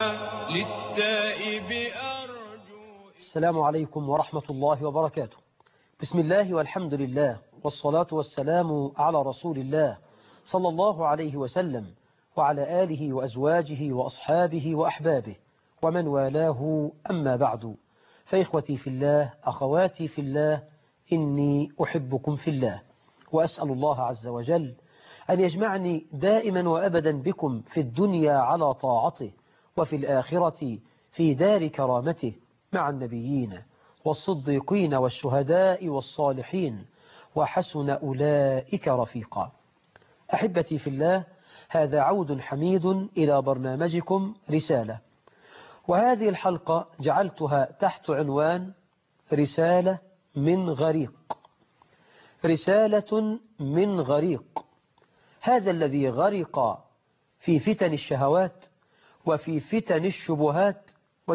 للتائب أرجو. السلام عليكم ورحمة الله وبركاته. بسم الله والحمد لله والصلاة والسلام على رسول الله صلى الله عليه وسلم وعلى آله وأزواجه وأصحابه وأحبابه ومن والاه، أما بعد. فإخوتي في الله، أخواتي في الله، إني أحبكم في الله، وأسأل الله عز وجل أن يجمعني دائما وأبدا بكم في الدنيا على طاعته، وفي الآخرة في دار كرامته مع النبيين والصديقين والشهداء والصالحين، وحسن أولئك رفيقا. أحبتي في الله، هذا عود حميد إلى برنامجكم رسالة، وهذه الحلقة جعلتها تحت عنوان رسالة من غريق. رسالة من غريق، هذا الذي غرق في فتن الشهوات وفي فتن الشبهات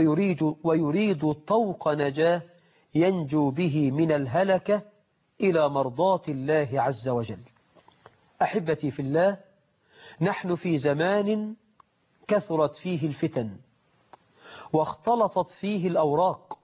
ويريد طوق نجاة ينجو به من الهلكة إلى مرضاة الله عز وجل. أحبتي في الله، نحن في زمان كثرت فيه الفتن، واختلطت فيه الأوراق،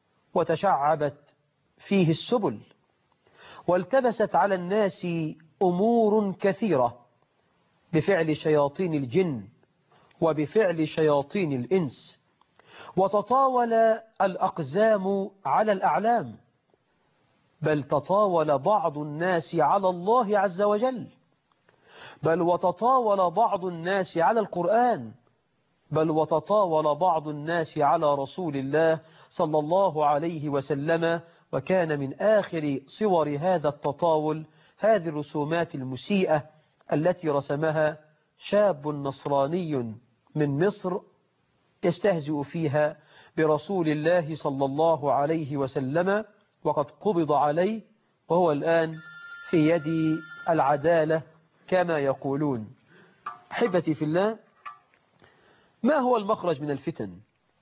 وتشعبت فيه السبل، والتبست على الناس أمور كثيرة بفعل شياطين الجن وبفعل شياطين الإنس، وتطاول الأقزام على الأعلام، بل تطاول بعض الناس على الله عز وجل، بل وتطاول بعض الناس على القرآن، بل وتطاول بعض الناس على رسول الله صلى الله عليه وسلم. وكان من آخر صور هذا التطاول هذه الرسومات المسيئة التي رسمها شاب نصراني من مصر يستهزئ فيها برسول الله صلى الله عليه وسلم، وقد قبض عليه وهو الآن في يد العدالة كما يقولون. أحبتي في الله، ما هو المخرج من الفتن؟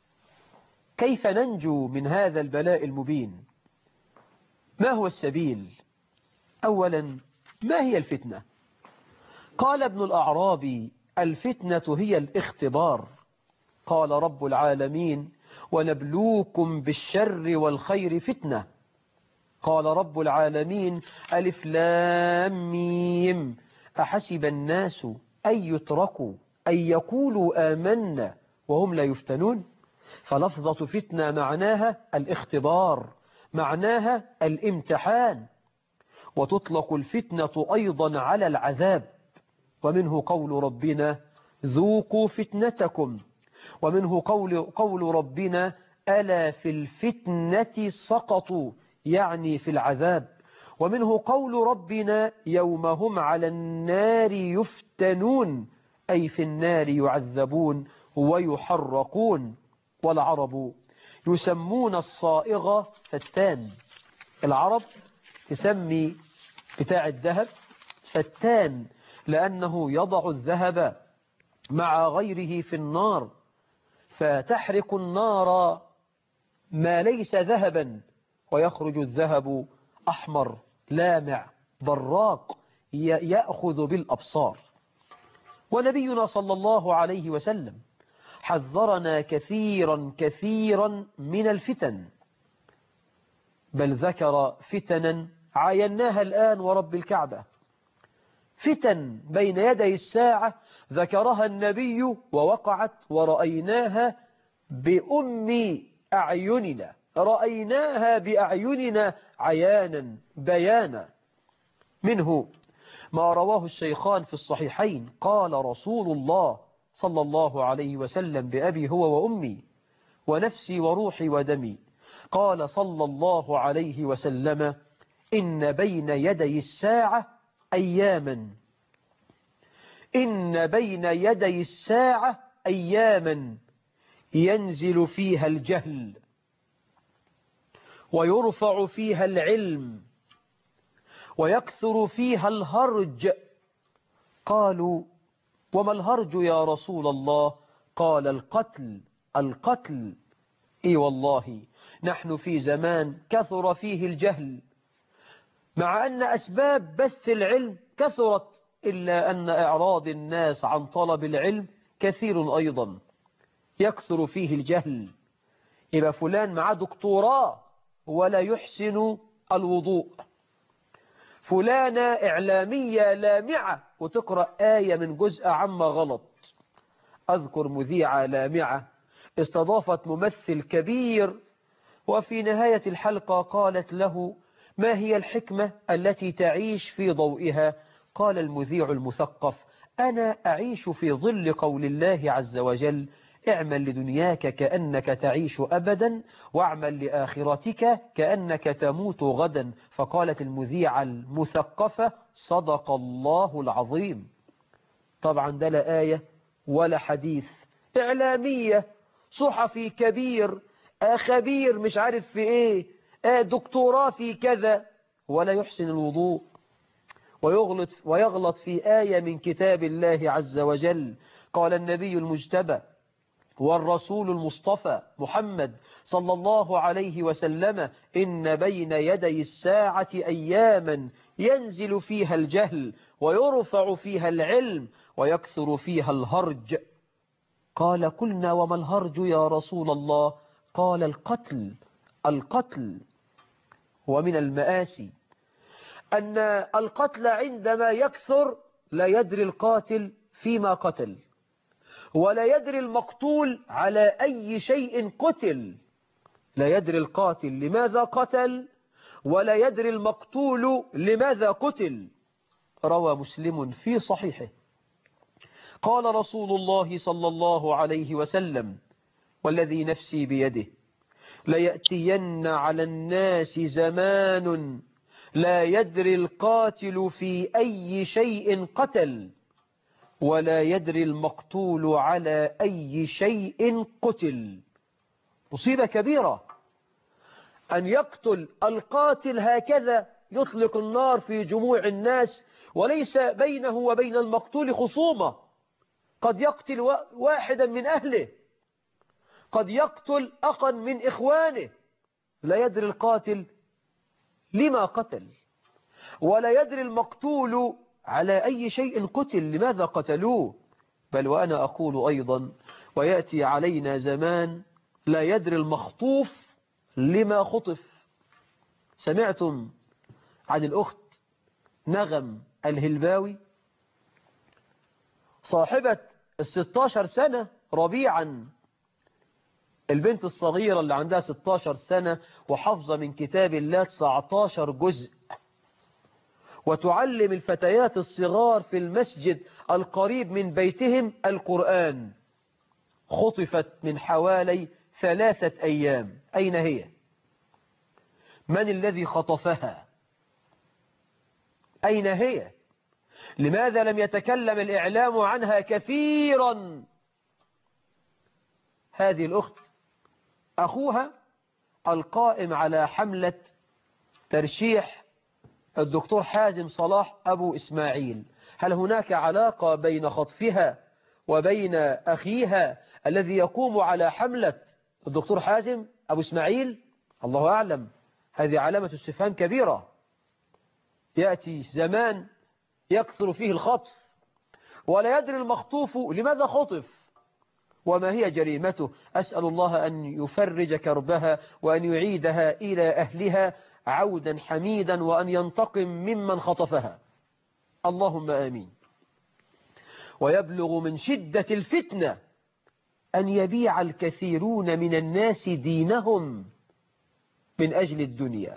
كيف ننجو من هذا البلاء المبين؟ ما هو السبيل؟ أولا، ما هي الفتنة؟ قال ابن الأعرابي: الفتنة هي الاختبار. قال رب العالمين: ونبلوكم بالشر والخير فتنة. قال رب العالمين: ألف لام ميم، أحسب الناس أن يتركوا أن يقولوا آمنا وهم لا يفتنون. فلفظة فتنة معناها الاختبار، معناها الامتحان. وتطلق الفتنة أيضا على العذاب، ومنه قول ربنا: ذوقوا فتنتكم، ومنه قول ربنا: ألا في الفتنة سقطوا، يعني في العذاب. ومنه قول ربنا: يوم هم على النار يفتنون، أي في النار يعذبون ويحرقون. والعرب يسمون الصائغ فتان. العرب تسمي بتاع الذهب فتان، لأنه يضع الذهب مع غيره في النار، فتحرق النار ما ليس ذهبا، ويخرج الذهب أحمر لامع براق يأخذ بالأبصار. ونبينا صلى الله عليه وسلم حذرنا كثيرا من الفتن، بل ذكر فتنا عايناها الآن ورب الكعبة. فتن بين يدي الساعة ذكرها النبي ووقعت ورأيناها بأم أعيننا، رأيناها بأعيننا عيانا بيانا. منه ما رواه الشيخان في الصحيحين: قال رسول الله صلى الله عليه وسلم بأبي هو وأمي ونفسي وروحي ودمي، قال صلى الله عليه وسلم: إن بين يدي الساعة أياما، إن بين يدي الساعة أياما ينزل فيها الجهل ويرفع فيها العلم ويكثر فيها الهرج. قالوا: وما الهرج يا رسول الله؟ قال: القتل. إي والله، نحن في زمان كثر فيه الجهل، مع أن أسباب بث العلم كثرت، إلا أن إعراض الناس عن طلب العلم كثير أيضا. يكثر فيه الجهل، يبقى فلان معاه دكتوراه ولا يحسن الوضوء، فلانة إعلامية لامعة وتقرأ آية من جزء عما غلط. أذكر مذيعة لامعة استضافت ممثل كبير، وفي نهاية الحلقة قالت له: ما هي الحكمة التي تعيش في ضوئها؟ قال المذيع المثقف: أنا أعيش في ظل قول الله عز وجل: اعمل لدنياك كأنك تعيش أبدا، واعمل لآخرتك كأنك تموت غدا. فقالت المذيعة المثقفة: صدق الله العظيم. طبعا ده لا آية ولا حديث، إعلامية، صحفي كبير، خبير مش عارف في إيه، دكتوراه في كذا، ولا يحسن الوضوء، ويغلط في آية من كتاب الله عز وجل. قال النبي المجتبى والرسول المصطفى محمد صلى الله عليه وسلم: إن بين يدي الساعة أياما ينزل فيها الجهل ويرفع فيها العلم ويكثر فيها الهرج. قال: قلنا وما الهرج يا رسول الله؟ قال: القتل. ومن المآسي أن القتل عندما يكثر لا يدري القاتل فيما قتل، ولا يدري المقتول على أي شيء قتل، لا يدري القاتل لماذا قتل، ولا يدري المقتول لماذا قتل. روى مسلم في صحيحه: قال رسول الله صلى الله عليه وسلم: والذي نفسي بيده ليأتين على الناس زمان لا يدري القاتل في أي شيء قتل، ولا يدري المقتول على أي شيء قتل. مصيبة كبيرة أن يقتل القاتل هكذا، يطلق النار في جموع الناس وليس بينه وبين المقتول خصومة، قد يقتل واحدا من أهله، قد يقتل أخا من إخوانه، لا يدري القاتل لما قتل، ولا يدري المقتول على أي شيء قتل، لماذا قتلوه. بل وأنا أقول أيضا: ويأتي علينا زمان لا يدري المخطوف لما خطف. سمعتم عن الأخت نغم الهلباوي صاحبة 16 سنة ربيعا، البنت الصغيرة اللي عندها 16 سنة وحفظة من كتاب الله 19 جزء، وتعلم الفتيات الصغار في المسجد القريب من بيتهم القرآن، خطفت من حوالي 3 أيام. أين هي؟ من الذي خطفها؟ أين هي؟ لماذا لم يتكلم الإعلام عنها كثيرا؟ هذه الأخت أخوها القائم على حملة ترشيح الدكتور حازم صلاح أبو إسماعيل. هل هناك علاقة بين خطفها وبين أخيها الذي يقوم على حملة الدكتور حازم أبو إسماعيل؟ الله أعلم، هذه علامة استفهام كبيرة. يأتي زمان يكثر فيه الخطف ولا يدري المخطوف لماذا خطف وما هي جريمته. أسأل الله أن يفرج كربها وأن يعيدها إلى أهلها عودا حميدا، وأن ينتقم ممن خطفها، اللهم آمين. ويبلغ من شدة الفتنة أن يبيع الكثيرون من الناس دينهم من أجل الدنيا،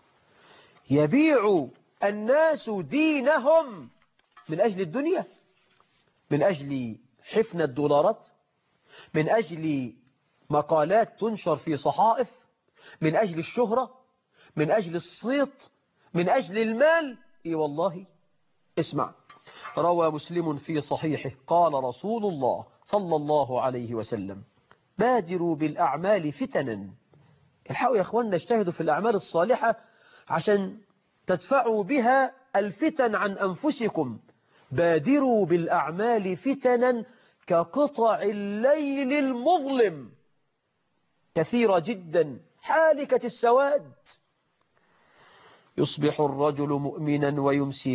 يبيع الناس دينهم من أجل الدنيا، من أجل حفن الدولارات، من أجل مقالات تنشر في صحائف، من أجل الشهرة، من أجل الصيت، من أجل المال. إي والله. اسمع، روى مسلم في صحيحه: قال رسول الله صلى الله عليه وسلم: بادروا بالأعمال فتنا. الحقوا يا أخواننا، اجتهدوا في الأعمال الصالحة عشان تدفعوا بها الفتن عن أنفسكم. بادروا بالأعمال فتنا كقطع الليل المظلم، كثيرة جدا حالكة السواد. يصبح الرجل مؤمنا ويمسي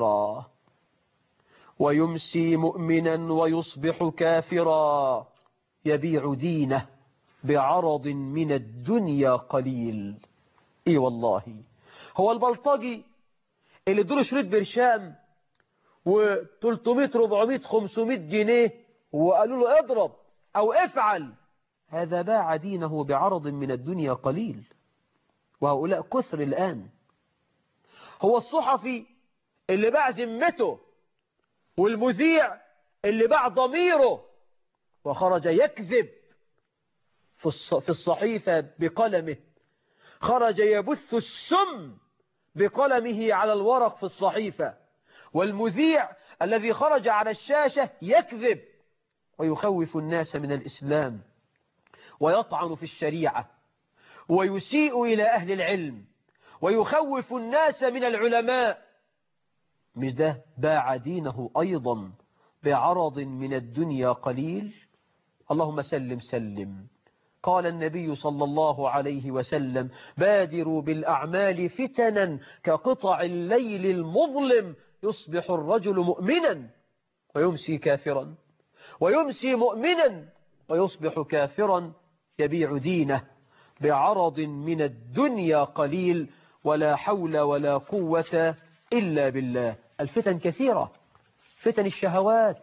كافرا، ويمسي مؤمنا ويصبح كافرا. يبيع دينه بعرض من الدنيا قليل. اي والله، هو البلطجي اللي ادوله شريط برشام و300 400 500 جنيه وقالوا له اضرب او افعل، هذا باع دينه بعرض من الدنيا قليل، وهؤلاء كثر الآن. هو الصحفي اللي باع ذمته، والمذيع اللي باع ضميره وخرج يكذب في الصحيفة بقلمه، خرج يبث السم بقلمه على الورق في الصحيفة، والمذيع الذي خرج على الشاشة يكذب ويخوف الناس من الإسلام ويطعن في الشريعة ويسيء إلى أهل العلم ويخوف الناس من العلماء. مش ده باع دينه أيضا بعرض من الدنيا قليل؟ اللهم سلم سلم. قال النبي صلى الله عليه وسلم: بادروا بالأعمال فتنا كقطع الليل المظلم، يصبح الرجل مؤمنا ويمسي كافرا، ويمسي مؤمنا ويصبح كافرا، يبيع دينه بعرض من الدنيا قليل، ولا حول ولا قوة إلا بالله. الفتن كثيرة، فتن الشهوات،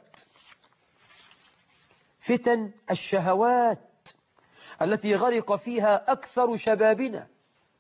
فتن الشهوات التي غرق فيها أكثر شبابنا،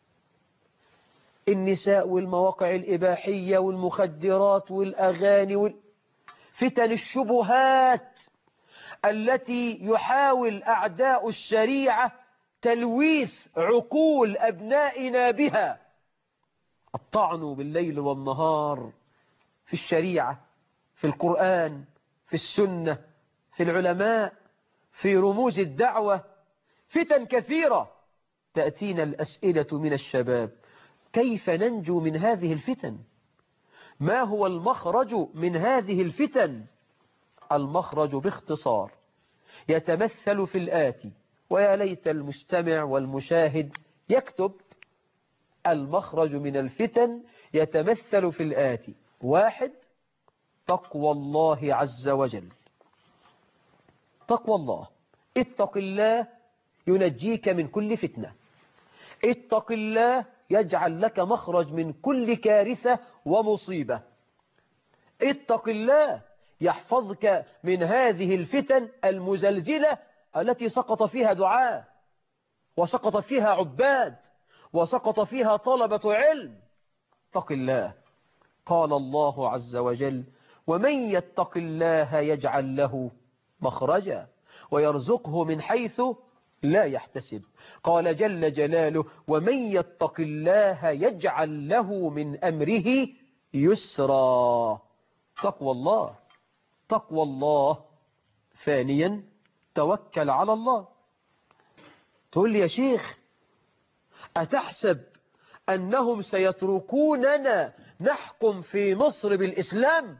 النساء والمواقع الإباحية والمخدرات والأغاني فتن الشبهات التي يحاول أعداء الشريعة تلويث عقول أبنائنا بها. الطعن بالليل والنهار في الشريعة، في القرآن، في السنة، في العلماء، في رموز الدعوة. فتن كثيرة. تأتينا الأسئلة من الشباب: كيف ننجو من هذه الفتن؟ ما هو المخرج من هذه الفتن؟ المخرج باختصار يتمثل في الآتي، ويا ليت المستمع والمشاهد يكتب. المخرج من الفتن يتمثل في الآتي: 1. تقوى الله عز وجل. تقوى الله، اتق الله ينجيك من كل فتنة، اتق الله يجعل لك مخرج من كل كارثة ومصيبة، اتق الله يحفظك من هذه الفتن المزلزلة التي سقط فيها دعاة، وسقط فيها عباد، وسقط فيها طلبة علم. اتق الله. قال الله عز وجل: ومن يتق الله يجعل له مخرجا ويرزقه من حيث لا يحتسب. قال جل جلاله: ومن يتق الله يجعل له من أمره يسرا. تقوى الله، تقوى الله. 2. توكل على الله. تقول لي يا شيخ أتحسب أنهم سيتركوننا نحكم في مصر بالإسلام؟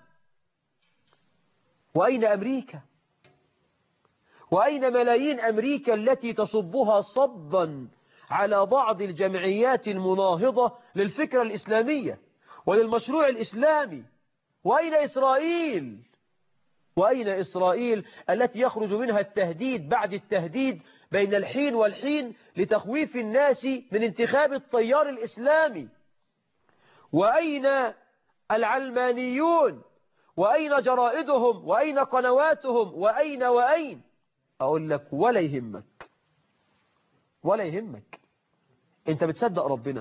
وأين أمريكا؟ وأين ملايين أمريكا التي تصبها صبا على بعض الجمعيات المناهضة للفكرة الإسلامية وللمشروع الإسلامي؟ وأين إسرائيل؟ وأين إسرائيل التي يخرج منها التهديد بعد التهديد بين الحين والحين لتخويف الناس من انتخاب التيار الإسلامي؟ وأين العلمانيون؟ وأين جرائدهم؟ وأين قنواتهم؟ وأين؟ أقول لك ولا يهمك، ولا يهمك. أنت بتصدق ربنا،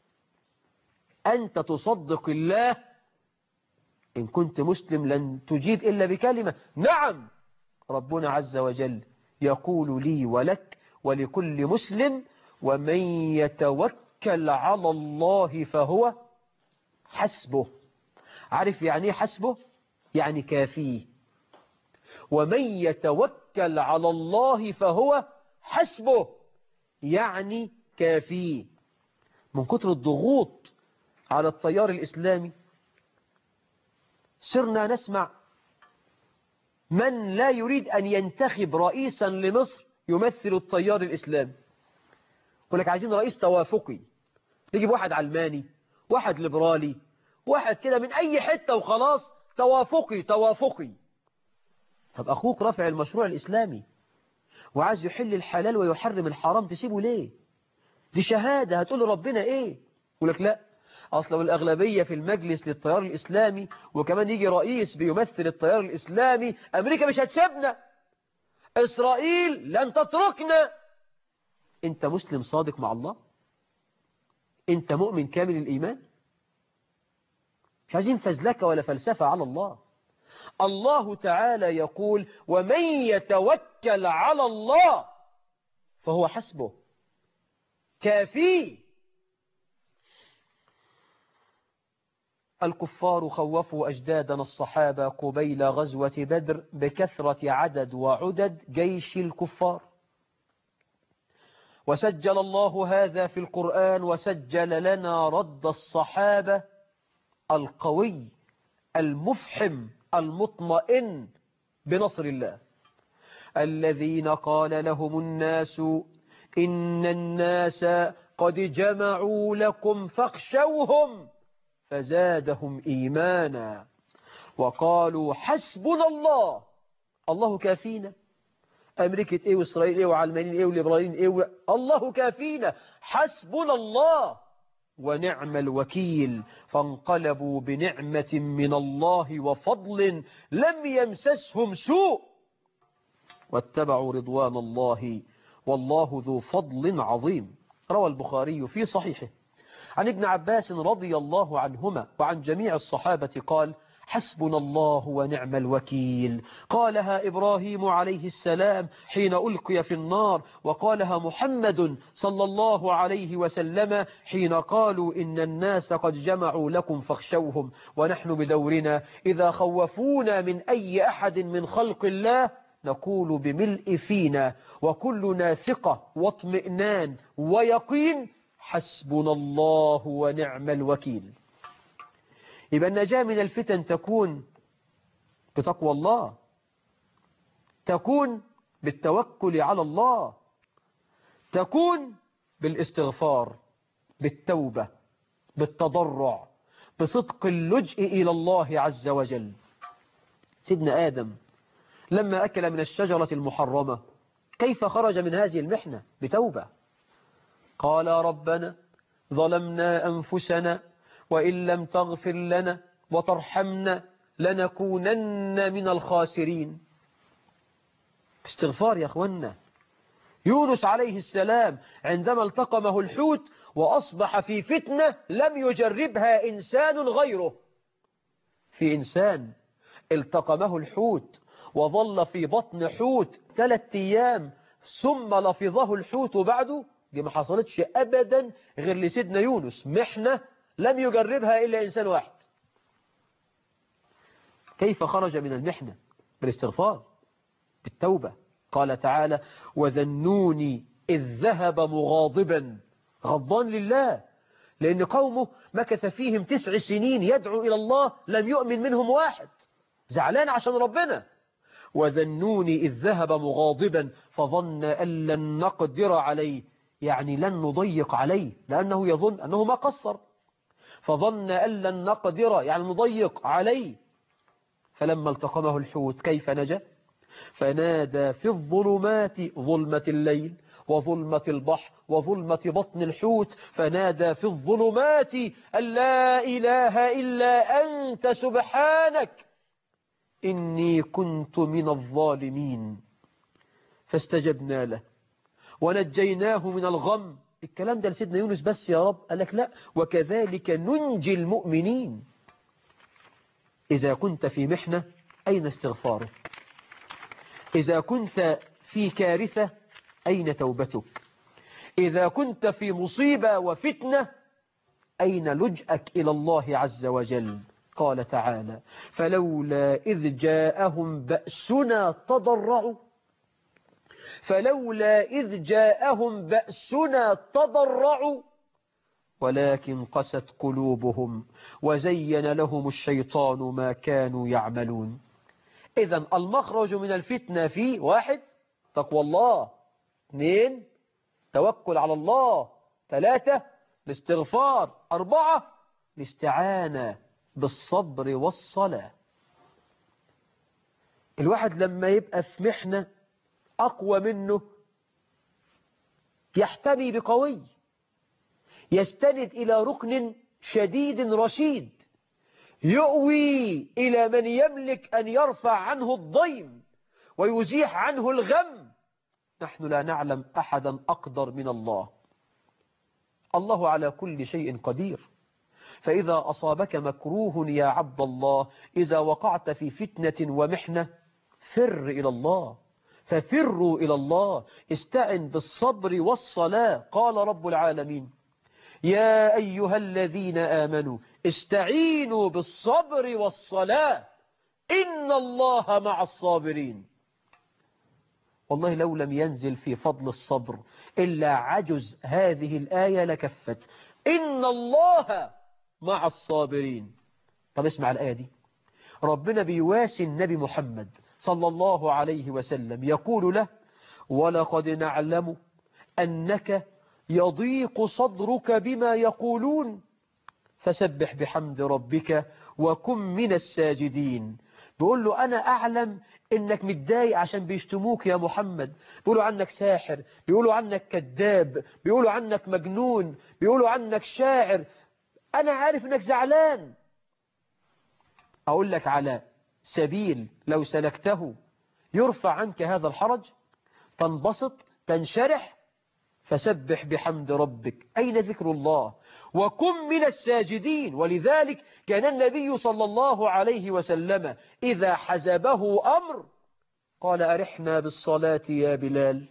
أنت تصدق الله. إن كنت مسلم لن تجيب إلا بكلمة: نعم. ربنا عز وجل يقول لي ولك ولكل مسلم: ومن يتوكل على الله فهو حسبه. عارف يعني ايه حسبه؟ يعني كافيه. ومن يتوكل على الله فهو حسبه، يعني كافيه. من كتر الضغوط على التيار الإسلامي صرنا نسمع من لا يريد أن ينتخب رئيسا لمصر يمثل التيار الإسلامي. يقول لك عايزين رئيس توافقي، نجيب واحد علماني، واحد ليبرالي، واحد كده من أي حتة وخلاص، توافقي توافقي. طب أخوك رافع المشروع الإسلامي، وعايز يحل الحلال ويحرم الحرام، تسيبه ليه؟ دي شهادة، هتقول لربنا ايه؟ يقول لك لا، أصل لو الأغلبية في المجلس للتيار الإسلامي وكمان يجي رئيس بيمثل التيار الإسلامي، أمريكا مش هتسيبنا، إسرائيل لن تتركنا. أنت مسلم صادق مع الله؟ أنت مؤمن كامل الإيمان؟ مش عايزين فزلكة ولا فلسفة على الله. الله تعالى يقول ومن يتوكل على الله فهو حسبه، كافيه. الكفار خوفوا أجدادنا الصحابة قبيل غزوة بدر بكثرة عدد وعدد جيش الكفار، وسجل الله هذا في القرآن، وسجل لنا رد الصحابة القوي المفحم المطمئن بنصر الله، الذين قال لهم الناس إن الناس قد جمعوا لكم فاخشوهم فزادهم إيمانا وقالوا حسبنا الله. الله كافينا، أمريكا إيه وإسرائيل إيه وعلمانيين إيه وليبراليين إيه الله كافينا، حسبنا الله ونعم الوكيل. فانقلبوا بنعمة من الله وفضل لم يمسسهم سوء واتبعوا رضوان الله والله ذو فضل عظيم. روى البخاري في صحيحه عن ابن عباس رضي الله عنهما وعن جميع الصحابة قال حسبنا الله ونعم الوكيل. قالها إبراهيم عليه السلام حين ألقي في النار، وقالها محمد صلى الله عليه وسلم حين قالوا إن الناس قد جمعوا لكم فاخشوهم. ونحن بدورنا إذا خوفونا من أي أحد من خلق الله نقول بملء فينا وكلنا ثقة واطمئنان ويقين حسبنا الله ونعم الوكيل. يبقى النجاة من الفتن تكون بتقوى الله، تكون بالتوكل على الله، تكون بالاستغفار، بالتوبة، بالتضرع، بصدق اللجئ إلى الله عز وجل. سيدنا آدم لما أكل من الشجرة المحرمة كيف خرج من هذه المحنة؟ بتوبة. قال ربنا ظلمنا أنفسنا وإن لم تغفر لنا وترحمنا لنكونن من الخاسرين. استغفار يا أخوانا. يونس عليه السلام عندما التقمه الحوت وأصبح في فتنة لم يجربها إنسان غيره. في إنسان التقمه الحوت وظل في بطن حوت 3 أيام ثم لفظه الحوت بعده، دي ما حصلتش أبدا غير لسيدنا يونس، محنة لم يجربها إلا إنسان واحد. كيف خرج من المحنة؟ بالاستغفار، بالتوبة. قال تعالى وذنوني إذ ذهب مغاضبا، غضبان لله لأن قومه مكث فيهم 9 سنين يدعو إلى الله لم يؤمن منهم واحد، زعلان عشان ربنا. وذنوني إذ ذهب مغاضبا فظن أن لن نقدر عليه، يعني لن نضيق عليه لأنه يظن أنه ما قصر، فظن أن لن نقدر يعني نضيق عليه. فلما التقمه الحوت كيف نجا؟ فنادى في الظلمات، ظلمة الليل وظلمة البحر وظلمة بطن الحوت، فنادى في الظلمات أن لا إله إلا أنت سبحانك إني كنت من الظالمين. فاستجبنا له ونجيناه من الغم. الكلام ده لسيدنا يونس بس يا رب؟ قال لك لا، وكذلك ننجي المؤمنين. إذا كنت في محنة أين استغفارك؟ إذا كنت في كارثة أين توبتك؟ إذا كنت في مصيبة وفتنة أين لجأك إلى الله عز وجل؟ قال تعالى فلولا إذ جاءهم بأسنا تضرعوا، فلولا إذ جاءهم بأسنا تضرعوا ولكن قست قلوبهم وزين لهم الشيطان ما كانوا يعملون. إذن المخرج من الفتنة في 1 تقوى الله، 2 توكل على الله، 3 الاستغفار، 4 الاستعانة بالصبر والصلاة. الواحد لما يبقى في محنة أقوى منه يحتمي بقوي، يستند إلى ركن شديد رشيد، يؤوي إلى من يملك أن يرفع عنه الضيم ويزيح عنه الغم. نحن لا نعلم أحدا أقدر من الله. الله على كل شيء قدير. فإذا أصابك مكروه يا عبد الله، إذا وقعت في فتنة ومحنة، فر إلى الله، ففروا إلى الله، استعن بالصبر والصلاة. قال رب العالمين: يا أيها الذين آمنوا استعينوا بالصبر والصلاة إن الله مع الصابرين. والله لو لم ينزل في فضل الصبر إلا عجز هذه الآية لكفت. إن الله مع الصابرين. طب اسمع الآية دي، ربنا بيواسي النبي محمد صلى الله عليه وسلم، يقول له: ولقد نعلم أنك يضيق صدرك بما يقولون فسبح بحمد ربك وكن من الساجدين. بيقول له أنا أعلم إنك متضايق عشان بيشتموك يا محمد، بيقولوا عنك ساحر، بيقولوا عنك كذاب، بيقولوا عنك مجنون، بيقولوا عنك شاعر. أنا عارف إنك زعلان. أقول لك على سبيل لو سلكته يرفع عنك هذا الحرج، تنبسط، تنشرح. فسبح بحمد ربك، أين ذكر الله؟ وكن من الساجدين. ولذلك كان النبي صلى الله عليه وسلم إذا حزبه أمر قال: أرحنا بالصلاة يا بلال.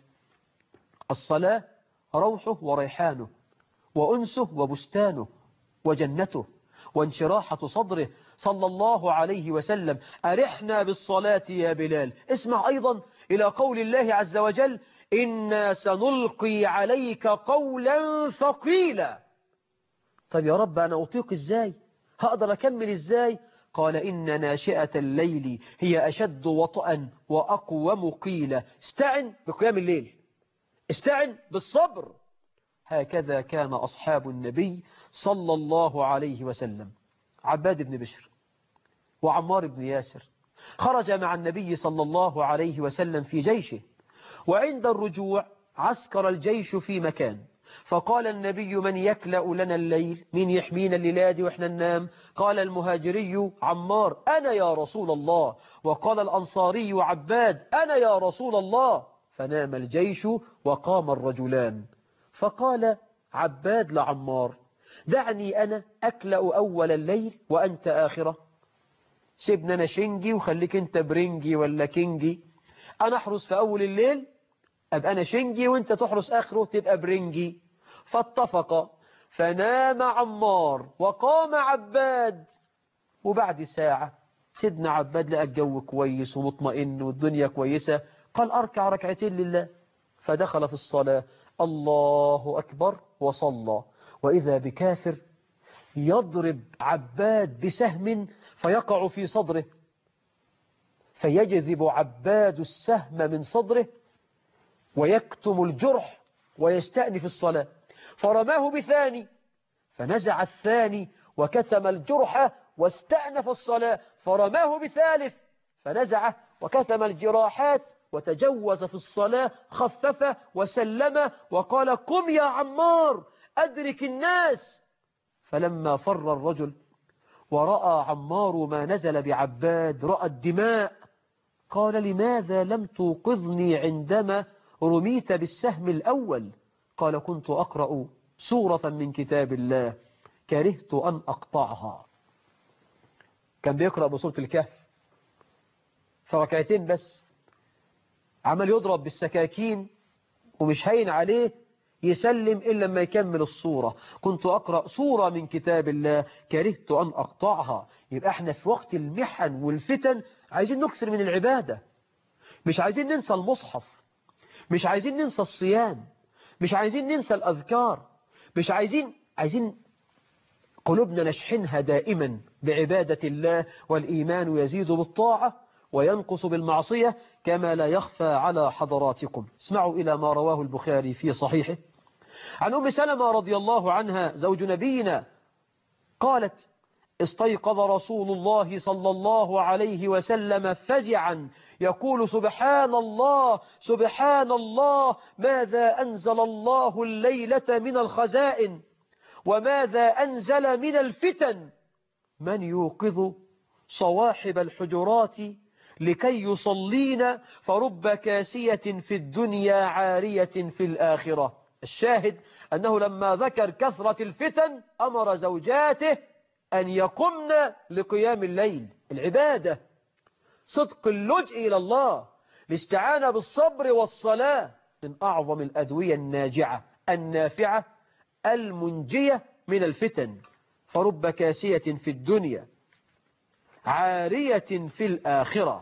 الصلاة روحه وريحانه وأنسه وبستانه وجنته وانشراحة صدره صلى الله عليه وسلم. أرحنا بالصلاة يا بلال. اسمع أيضا إلى قول الله عز وجل: إنا سنلقي عليك قولا ثقيلا. طيب يا رب أنا أطيق إزاي؟ هقدر أكمل إزاي؟ قال: إن ناشئة الليل هي أشد وطئا وأقوم قيلا. استعن بقيام الليل، استعن بالصبر. هكذا كان أصحاب النبي صلى الله عليه وسلم. عباد بن بشر وعمار بن ياسر خرج مع النبي صلى الله عليه وسلم في جيشه، وعند الرجوع عسكر الجيش في مكان، فقال النبي: من يكلأ لنا الليل؟ من يحمينا الليلاد وإحنا ننام؟ قال المهاجري: عمار. أنا يا رسول الله. وقال الأنصاري: عباد. أنا يا رسول الله. فنام الجيش وقام الرجلان، فقال عباد لعمار: دعني أنا أكلأ أول الليل وأنت آخرة. سيبنا أنا شنجي وخليك أنت برنجي ولا كينجي. أنا أحرس في أول الليل أبقى أنا شنجي وأنت تحرس آخره تبقى برنجي. فاتفق، فنام عمار وقام عباد. وبعد ساعة سيدنا عباد لقى الجو كويس ومطمئن والدنيا كويسة، قال: أركع ركعتين لله. فدخل في الصلاة، الله أكبر، وصلى. وإذا بكافر يضرب عباد بسهم فيقع في صدره، فيجذب عباد السهم من صدره ويكتم الجرح ويستأنف الصلاة. فرماه بثاني فنزع الثاني وكتم الجرح واستأنف الصلاة. فرماه بثالث فنزعه وكتم الجراحات وتجوز في الصلاة، خفف وسلم وقال: قم يا عمار أدرك الناس. فلما فر الرجل ورأى عمار ما نزل بعباد، رأى الدماء، قال: لماذا لم توقظني عندما رميت بالسهم الأول؟ قال: كنت أقرأ سورة من كتاب الله كرهت أن أقطعها. كان بيقرأ بسورة الكهف فركعتين بس، عمل يضرب بالسكاكين ومش هين عليه يسلم إلا لما يكمل الصورة. كنت أقرأ سورة من كتاب الله كرهت أن أقطعها. يبقى احنا في وقت المحن والفتن عايزين نكثر من العبادة، مش عايزين ننسى المصحف، مش عايزين ننسى الصيام، مش عايزين ننسى الأذكار، مش عايزين قلوبنا نشحنها دائما بعبادة الله. والإيمان يزيد بالطاعة وينقص بالمعصية كما لا يخفى على حضراتكم. اسمعوا إلى ما رواه البخاري في صحيحه عن أم سلمة رضي الله عنها زوج نبينا قالت: استيقظ رسول الله صلى الله عليه وسلم فزعا يقول سبحان الله سبحان الله، ماذا أنزل الله الليلة من الخزائن وماذا أنزل من الفتن، من يوقظ صواحب الحجرات لكي يصلين، فرب كاسية في الدنيا عارية في الآخرة. الشاهد أنه لما ذكر كثرة الفتن أمر زوجاته أن يقمن لقيام الليل، العبادة، صدق اللجء إلى الله، الاستعانة بالصبر والصلاة، من أعظم الأدوية الناجعة النافعة المنجية من الفتن. فرب كاسية في الدنيا عارية في الآخرة.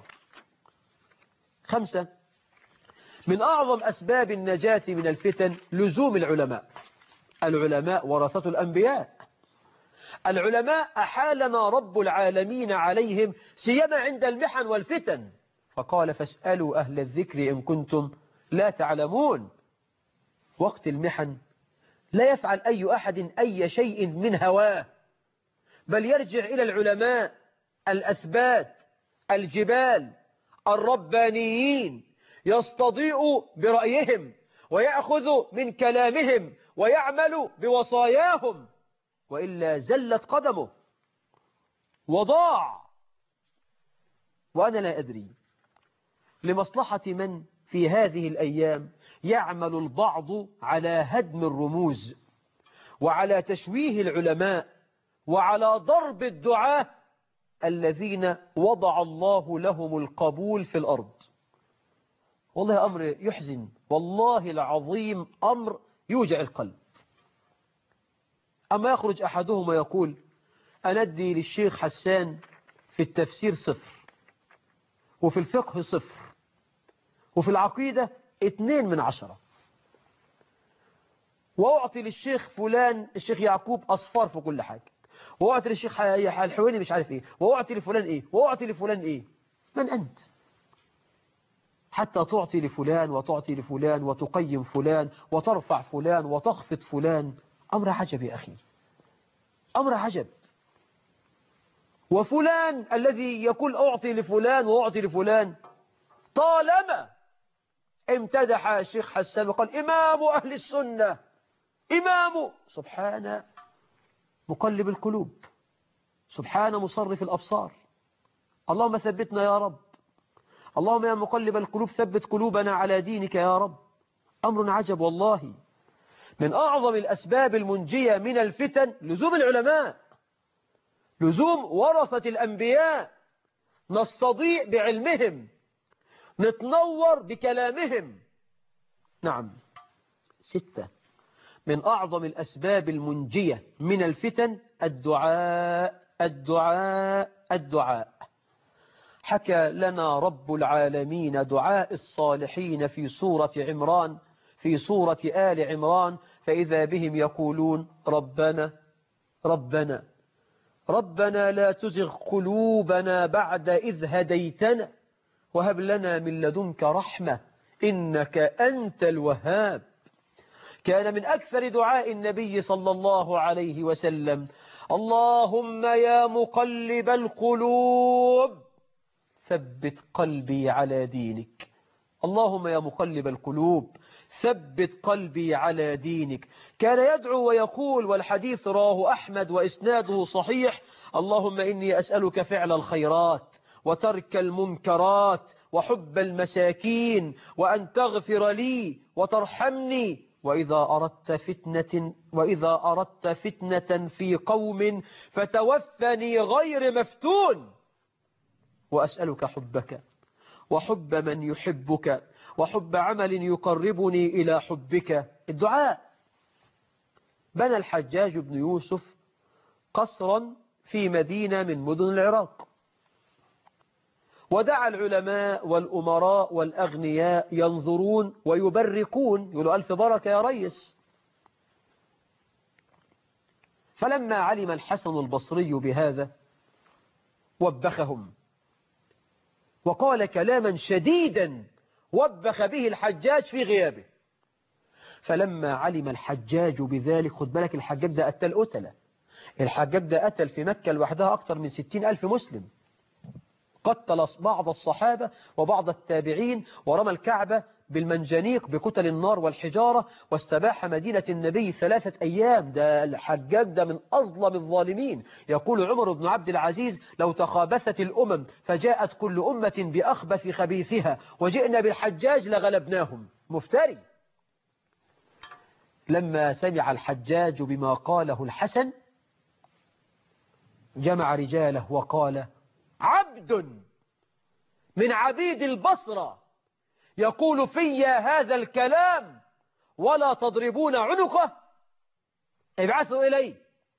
5، من أعظم أسباب النجاة من الفتن لزوم العلماء. العلماء ورثة الأنبياء، العلماء أحالنا رب العالمين عليهم سيما عند المحن والفتن، فقال فاسألوا أهل الذكر إن كنتم لا تعلمون. وقت المحن لا يفعل أي أحد أي شيء من هواه، بل يرجع إلى العلماء الأثبات الجبال الربانيين، يستضيء برأيهم ويأخذ من كلامهم ويعمل بوصاياهم، وإلا زلت قدمه وضاع. وأنا لا أدري لمصلحة من في هذه الأيام يعمل البعض على هدم الرموز وعلى تشويه العلماء وعلى ضرب الدعاة الذين وضع الله لهم القبول في الأرض. والله أمر يحزن، والله العظيم أمر يوجع القلب. أما يخرج أحدهم ويقول أندي للشيخ حسان في التفسير 0، وفي الفقه 0، وفي العقيدة 2/10، وأعطي للشيخ فلان الشيخ يعقوب أصفار في كل حاجة، وأعطي للشيخ الحويني مش عارف إيه، وأعطي لفلان إيه، وأعطي لفلان إيه. من أنت حتى تعطي لفلان وتعطي لفلان وتقيم فلان وترفع فلان وتخفض فلان؟ أمر عجب يا أخي، أمر عجب. وفلان الذي يقول أعطي لفلان وأعطي لفلان طالما امتدح الشيخ حسان وقال إمام أهل السنة، إمام، سبحان مقلب القلوب، سبحان مصرف الأبصار. اللهم ثبتنا يا رب، اللهم يا مقلب القلوب ثبت قلوبنا على دينك يا رب. أمر عجب والله. من أعظم الأسباب المنجية من الفتن لزوم العلماء، لزوم ورثة الأنبياء، نستضيء بعلمهم، نتنور بكلامهم. نعم. 6، من أعظم الأسباب المنجية من الفتن الدعاء الدعاء الدعاء. حكى لنا رب العالمين دعاء الصالحين في سورة عمران، في سورة آل عمران، فإذا بهم يقولون ربنا ربنا ربنا لا تزغ قلوبنا بعد إذ هديتنا وهب لنا من لدنك رحمة إنك أنت الوهاب. كان من أكثر دعاء النبي صلى الله عليه وسلم اللهم يا مقلب القلوب ثبت قلبي على دينك. اللهم يا مقلب القلوب ثبت قلبي على دينك. كان يدعو ويقول، والحديث رواه أحمد وإسناده صحيح، اللهم إني أسألك فعل الخيرات وترك المنكرات وحب المساكين وأن تغفر لي وترحمني وإذا أردت فتنة في قوم فتوفني غير مفتون. وأسألك حبك وحب من يحبك وحب عمل يقربني إلى حبك. الدعاء. بنى الحجاج بن يوسف قصرا في مدينة من مدن العراق، ودعا العلماء والأمراء والأغنياء ينظرون ويبركون، يقولوا ألف بركة يا ريس. فلما علم الحسن البصري بهذا وبخهم وقال كلاما شديدا وبخ به الحجاج في غيابه. فلما علم الحجاج بذلك، خد بالك الحجاج ده قتل قتلة، الحجاج ده قتل في مكة لوحدها أكثر من 60,000 مسلم، قتل بعض الصحابة وبعض التابعين، ورمى الكعبة بالمنجنيق بكتل النار والحجارة، واستباح مدينة النبي 3 أيام. ده الحجاج ده من أظلم الظالمين. يقول عمر بن عبد العزيز: لو تخابثت الأمم فجاءت كل أمة بأخبث خبيثها وجئنا بالحجاج لغلبناهم. مفتري. لما سمع الحجاج بما قاله الحسن جمع رجاله وقال: عبد من عبيد البصرة يقول في هذا الكلام ولا تضربون عنقه، ابعثوا إليه.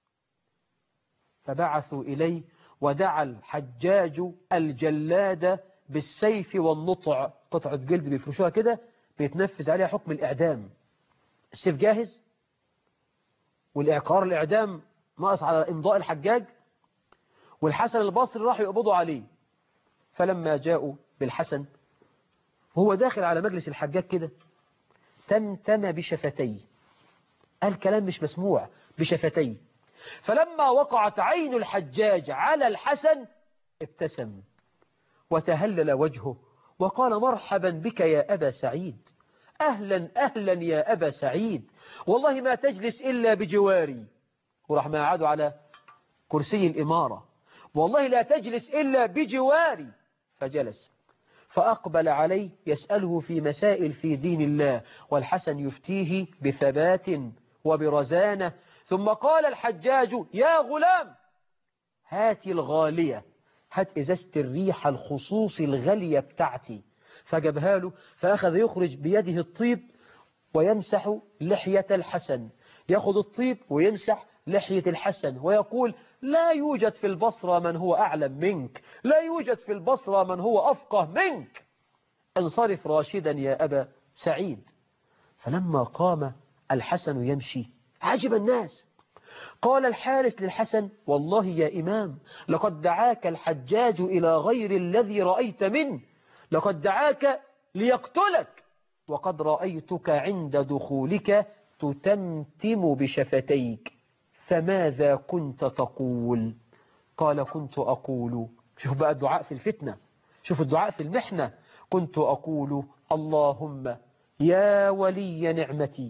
فبعثوا إليه، ودعا الحجاج الجلاد بالسيف والنطع، قطعة جلد بيفرشوها كده بيتنفذ عليها حكم الإعدام. السيف جاهز والإعقار الإعدام ناقص على إمضاء الحجاج، والحسن البصري راح يقبضوا عليه. فلما جاءوا بالحسن وهو داخل على مجلس الحجاج كده تمتم بشفتيه، قال كلام مش مسموع بشفتيه. فلما وقعت عين الحجاج على الحسن ابتسم وتهلل وجهه وقال: مرحبا بك يا أبا سعيد، أهلا أهلا يا أبا سعيد، والله ما تجلس إلا بجواري. وراح ما قعدوا على كرسي الإمارة: والله لا تجلس إلا بجواري. فجلس، فأقبل عليه يسأله في مسائل في دين الله، والحسن يفتيه بثبات وبرزانة. ثم قال الحجاج: يا غلام هات الغالية، هات إزازة الريح الخصوص الغالية بتاعتي. فجابها له، فأخذ يخرج بيده الطيب ويمسح لحية الحسن، يأخذ الطيب ويمسح لحية الحسن ويقول: لا يوجد في البصرة من هو أعلم منك، لا يوجد في البصرة من هو أفقه منك، انصرف راشدا يا أبا سعيد. فلما قام الحسن يمشي عجب الناس. قال الحارس للحسن: والله يا إمام لقد دعاك الحجاج إلى غير الذي رأيت منه، لقد دعاك ليقتلك، وقد رأيتك عند دخولك تتمتم بشفتيك، فماذا كنت تقول؟ قال: كنت أقول، شوف بقى الدعاء في الفتنة، شوف الدعاء في المحنة، كنت أقول: اللهم يا ولي نعمتي،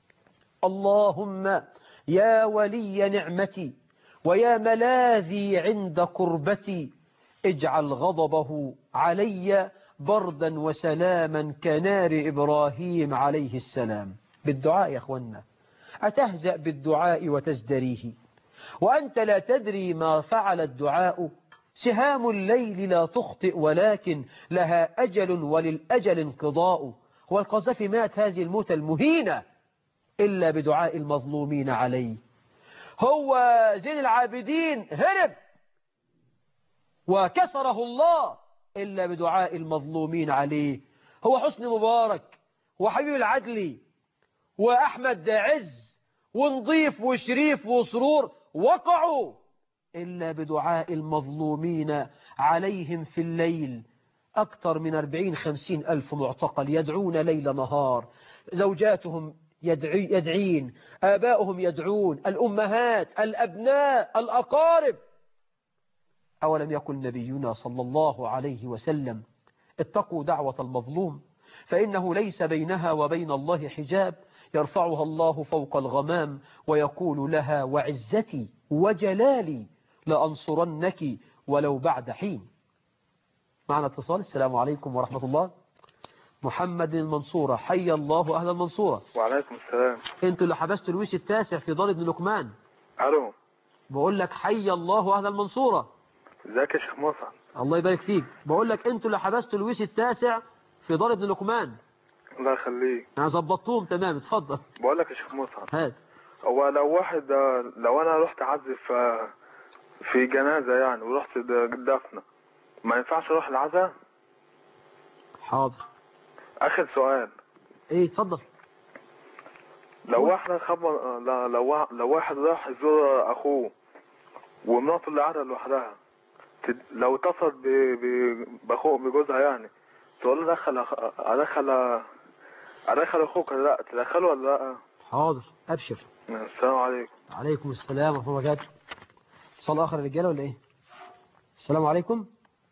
اللهم يا ولي نعمتي ويا ملاذي عند قربتي، اجعل غضبه علي بردا وسلاما كنار إبراهيم عليه السلام. بالدعاء يا أخوانا، أتهزأ بالدعاء وتزدريه وأنت لا تدري ما فعل الدعاء؟ سهام الليل لا تخطئ ولكن لها أجل وللأجل انقضاء، والقذافي مات هذه الموتة المهينة إلا بدعاء المظلومين عليه. هو زين العابدين هرب وكسره الله إلا بدعاء المظلومين عليه. هو حسني مبارك وحبيب العدلي وأحمد عز ونضيف وشريف وسرور وقعوا إلا بدعاء المظلومين عليهم في الليل. أكثر من 40-50 ألف معتقل يدعون ليل نهار، زوجاتهم يدعين، آباؤهم يدعون، الأمهات، الأبناء، الأقارب. أولم يقل نبينا صلى الله عليه وسلم: اتقوا دعوة المظلوم فإنه ليس بينها وبين الله حجاب، يرفعها الله فوق الغمام ويقول لها: وعزتي وجلالي لأنصرنك ولو بعد حين. معنا اتصال. السلام عليكم ورحمة الله. محمد المنصورة، حي الله أهل المنصورة. وعليكم السلام. انتوا اللي حبستوا الويس التاسع في دار ابن لقمان. الو. بقول لك حي الله أهل المنصورة. ازيك يا شيخ موسى؟ الله يبارك فيك. بقول لك انتوا اللي حبستوا الويس التاسع في دار ابن لقمان. الله يخليك. انا ظبطتهم تمام. اتفضل. بقول لك يا شيخ موسى، هات. هو لو انا رحت اعزف في جنازة يعني ورحت دفنة، ما ينفعش اروح العزاء؟ حاضر. اخر سؤال. ايه اتفضل. لو واحد لو واحد راح يزور اخوه ومراته اللي قاعدة لوحدها، لو اتصل باخوه بجوزها يعني، تقول له ادخل اخوك ولا لا؟ تدخله ولا لا؟ حاضر ابشر. السلام عليكم. عليكم السلام ورحمة الله وبركاته. اتصال آخر يا رجالة ولا إيه؟ السلام عليكم.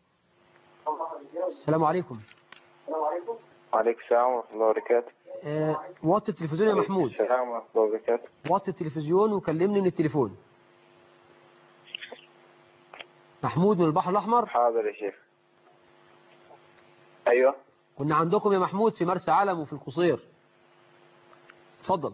السلام عليكم. وعليكم السلام ورحمة الله وبركاته. وطي التلفزيون يا محمود. السلام ورحمة الله وبركاته. وطي التلفزيون وكلمني من التليفون. محمود من البحر الأحمر. حاضر يا شيخ. أيوه. كنا عندكم يا محمود في مرسى علم وفي القصير. اتفضل.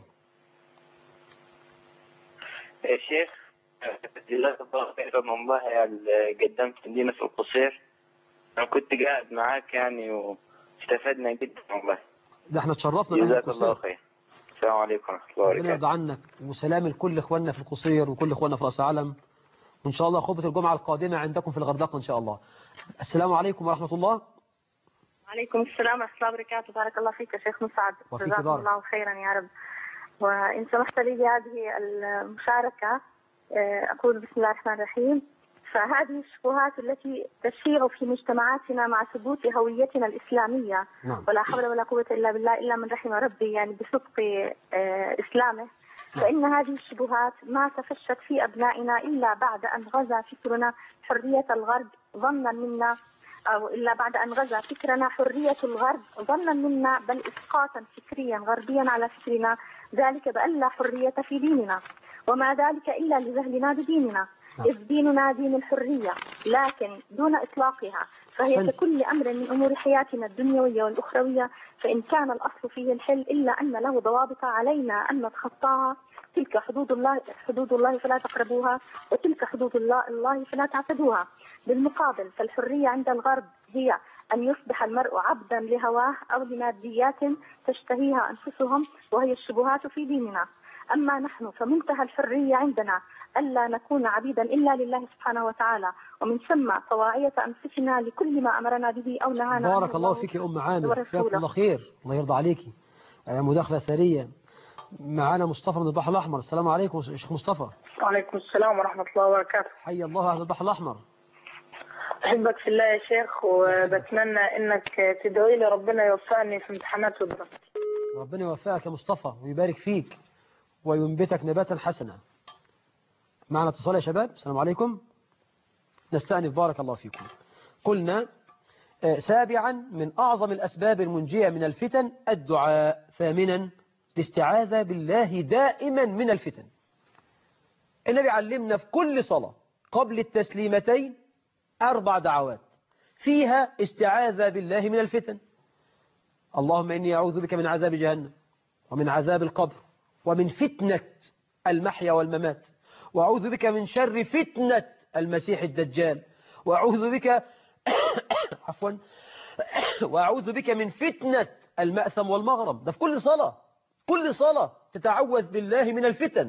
يا شيخ جزاك الله خيرا والله اللي قدمت عندنا في القصير. أنا كنت قاعد معاك يعني واستفدنا جدا والله. ده احنا اتشرفنا بك. جزاك الله خير. السلام عليكم ورحمة الله ربنا وبركاته. يرضى عنك وسلام لكل اخواننا في القصير وكل اخواننا في راس علم، وان شاء الله خطبة الجمعة القادمة عندكم في الغردقة ان شاء الله. السلام عليكم ورحمة الله. وعليكم السلام ورحمة الله وبركاته. بارك الله فيك يا شيخ مسعد، جزاكم الله خيرا يا رب. وإن سمحت لي بهذه المشاركة أقول بسم الله الرحمن الرحيم. فهذه الشبهات التي تشيع في مجتمعاتنا مع ثبوت هويتنا الإسلامية، ولا حول ولا قوة إلا بالله إلا من رحم ربي، يعني بصدق إسلامه، فإن هذه الشبهات ما تفشت في أبنائنا إلا بعد أن غزا فكرنا حرية الغرب ظنا منا، أو إلا بعد أن غزا فكرنا حرية الغرب ظنا منا، بل إسقاطا فكريا غربيا على فكرنا، ذلك بأن لا حرية في ديننا، وما ذلك إلا لجهلنا بديننا، إذ ديننا دين الحرية لكن دون إطلاقها، فهي ككل أمر من أمور حياتنا الدنيوية والأخروية، فإن كان الأصل فيه الحل إلا أن له ضوابط علينا أن نتخطاها. تلك حدود الله فلا تقربوها، وتلك حدود الله فلا تعتدوها. بالمقابل فالحرية عند الغرب هي أن يصبح المرء عبدا لهواه أو لماديات تشتهيها أنفسهم، وهي الشبهات في ديننا. أما نحن فمنتهى الحرية عندنا ألا نكون عبيدا إلا لله سبحانه وتعالى، ومن ثم طواعية أنفسنا لكل ما أمرنا به أو نهانا عنه. بارك الله فيك يا أم عامر، جزاك الله خير، الله يرضى عليكي. مداخلة سرية. معانا مصطفى من البحر الأحمر. السلام عليكم يا شيخ مصطفى. وعليكم السلام ورحمة الله وبركاته. حي الله أهل البحر الأحمر. أحبك في الله يا شيخ، وبتمنى إنك تدعي لي ربنا يوفقني في امتحانات ودراستي. ربنا يوفقك يا مصطفى ويبارك فيك وينبتك نباتا حسنا. معنا اتصال يا شباب. السلام عليكم. نستأنف بارك الله فيكم. قلنا سابعا من أعظم الأسباب المنجية من الفتن الدعاء. ثامنا الاستعاذة بالله دائما من الفتن. النبي علمنا في كل صلاة قبل التسليمتين 4 دعوات فيها استعاذة بالله من الفتن. اللهم إني أعوذ بك من عذاب جهنم ومن عذاب القبر ومن فتنة المحيا والممات، وأعوذ بك من شر فتنة المسيح الدجال، وأعوذ بك عفوا وأعوذ بك من فتنة المأثم والمغرم. ده في كل صلاة تتعوذ بالله من الفتن.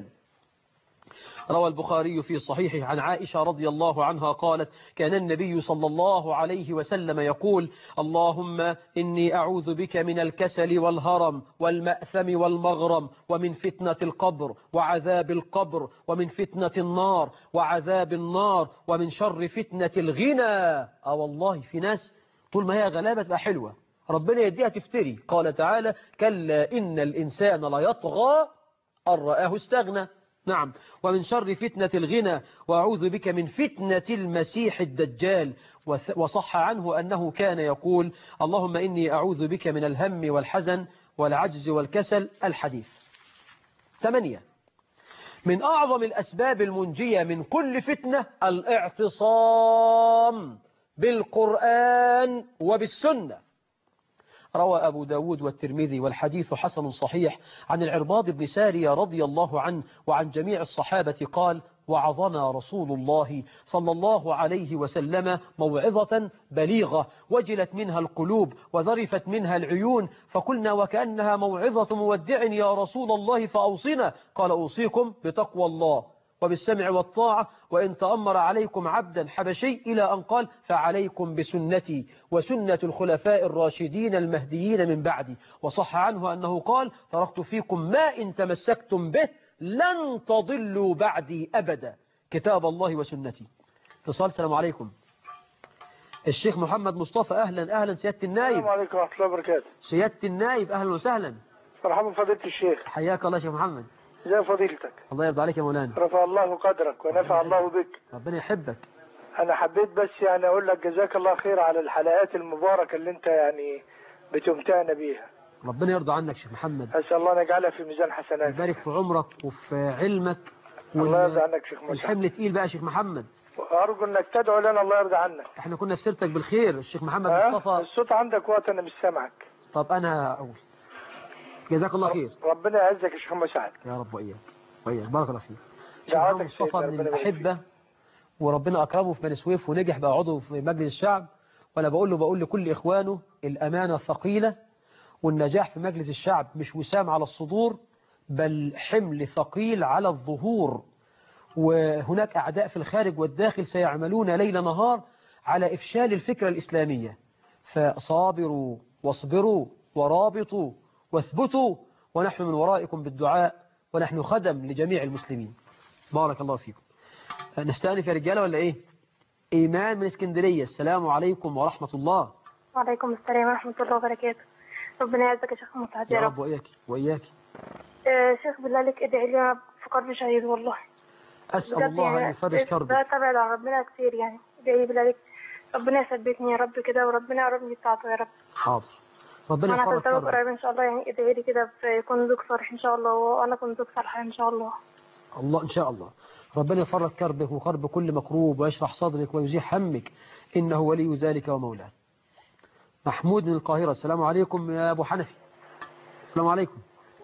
روى البخاري في صحيحه عن عائشة رضي الله عنها قالت: كان النبي صلى الله عليه وسلم يقول: اللهم إني أعوذ بك من الكسل والهرم والمأثم والمغرم ومن فتنة القبر وعذاب القبر ومن فتنة النار وعذاب النار ومن شر فتنة الغنى. والله في ناس طول ما هي غلابة تبقى حلوة ربنا يديها تفتري. قال تعالى: كلا إن الإنسان ليطغى أن رآه استغنى. نعم. ومن شر فتنة الغنى، وأعوذ بك من فتنة المسيح الدجال. وصح عنه أنه كان يقول: اللهم إني أعوذ بك من الهم والحزن والعجز والكسل. الحديث. 8 من أعظم الأسباب المنجية من كل فتنة الاعتصام بالقرآن وبالسنة. روى أبو داود والترمذي والحديث حسن صحيح عن العرباض بن سارية رضي الله عنه وعن جميع الصحابة قال: وعظنا رسول الله صلى الله عليه وسلم موعظة بليغة وجلت منها القلوب وذرفت منها العيون، فقلنا: وكأنها موعظة مودع يا رسول الله فأوصنا. قال: أوصيكم بتقوى الله وبالسمع والطاعة وإن تأمر عليكم عبدا حبشي، إلى أن قال: فعليكم بسنتي وسنة الخلفاء الراشدين المهديين من بعدي. وصح عنه أنه قال: تركت فيكم ما إن تمسكتم به لن تضلوا بعدي أبدا، كتاب الله وسنتي. اتصال. السلام عليكم. الشيخ محمد مصطفى. أهلا أهلا سيادة النائب. السلام عليكم ورحمة الله وبركاته. سيادة النائب أهلا وسهلا. مرحبا فضيلة الشيخ. حياك الله يا شيخ محمد. زي فضيلتك. الله يرضى عليك يا مولانا. رفع الله قدرك ونفع الله بك. ربنا يحبك. أنا حبيت بس يعني أقول لك جزاك الله خير على الحلقات المباركة اللي أنت يعني بتمتعنا بيها. ربنا يرضى عنك شيخ محمد. أسأل الله أن يجعلها في ميزان حسناتك. يبارك في عمرك وفي علمك. الله يرضى عنك شيخ مسعد. الحمل تقيل بقى يا شيخ محمد. أرجو أنك تدعو لنا الله يرضى عنك. احنا كنا في سيرتك بالخير الشيخ محمد مصطفى. الصوت عندك وقت أنا مش سامعك. طب أنا أقول جزاك الله خير. ربنا يعزك يا شيخ مسعد. يا رب وإياك بارك الله فيك. الشيخ محمد مصطفى من الأحبة وربنا أكرمه في بني سويف ونجح بقى عضو في مجلس الشعب. وأنا بقول لكل إخوانه الأمانة ثقيلة، والنجاح في مجلس الشعب مش وسام على الصدور بل حمل ثقيل على الظهور. وهناك أعداء في الخارج والداخل سيعملون ليل نهار على إفشال الفكرة الإسلامية، فصابروا واصبروا ورابطوا واثبتوا ونحن من ورائكم بالدعاء ونحن خدم لجميع المسلمين. بارك الله فيكم. نستأنف يا رجالة ولا إيه؟ إيمان من اسكندرية، السلام عليكم ورحمة الله. وعليكم السلام ورحمة الله وبركاته. ربنا يعزك يا شيخ مسعد يا رب وإياك. شيخ بالله عليك ادعي لي في قلبي شهيد والله. أسأل الله أن يفرج كربك. لا تبعد عن ربنا كتير يعني، ادعي بالله عليك ربنا يثبتني يا رب كده وربنا يقربني بتاعته يا رب. حاضر. ربنا يفرج كربك. أنا قريب إن شاء الله يعني، ادعي لي كده يكون زوج صالح إن شاء الله وأنا كنت زوج صالح إن شاء الله. الله إن شاء الله. ربنا يفرج كربك وكرب كل مكروب ويشرح صدرك ويزيح همك إنه ولي ذلك ومولاه. محمود من القاهرة، السلام عليكم يا أبو حنفي. السلام عليكم.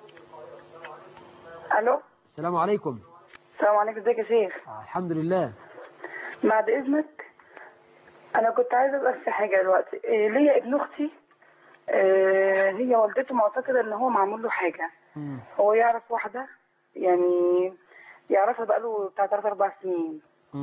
ألو. السلام عليكم. السلام عليكم، ازيك يا شيخ؟ الحمد لله. بعد إذنك أنا كنت عايزة أسأل في حاجة دلوقتي. ليا ابن أختي هي والدته معتقدة إن هو معمول له حاجة. هو يعرف واحدة يعني يعرفها بقاله بتاع 3-4 سنين.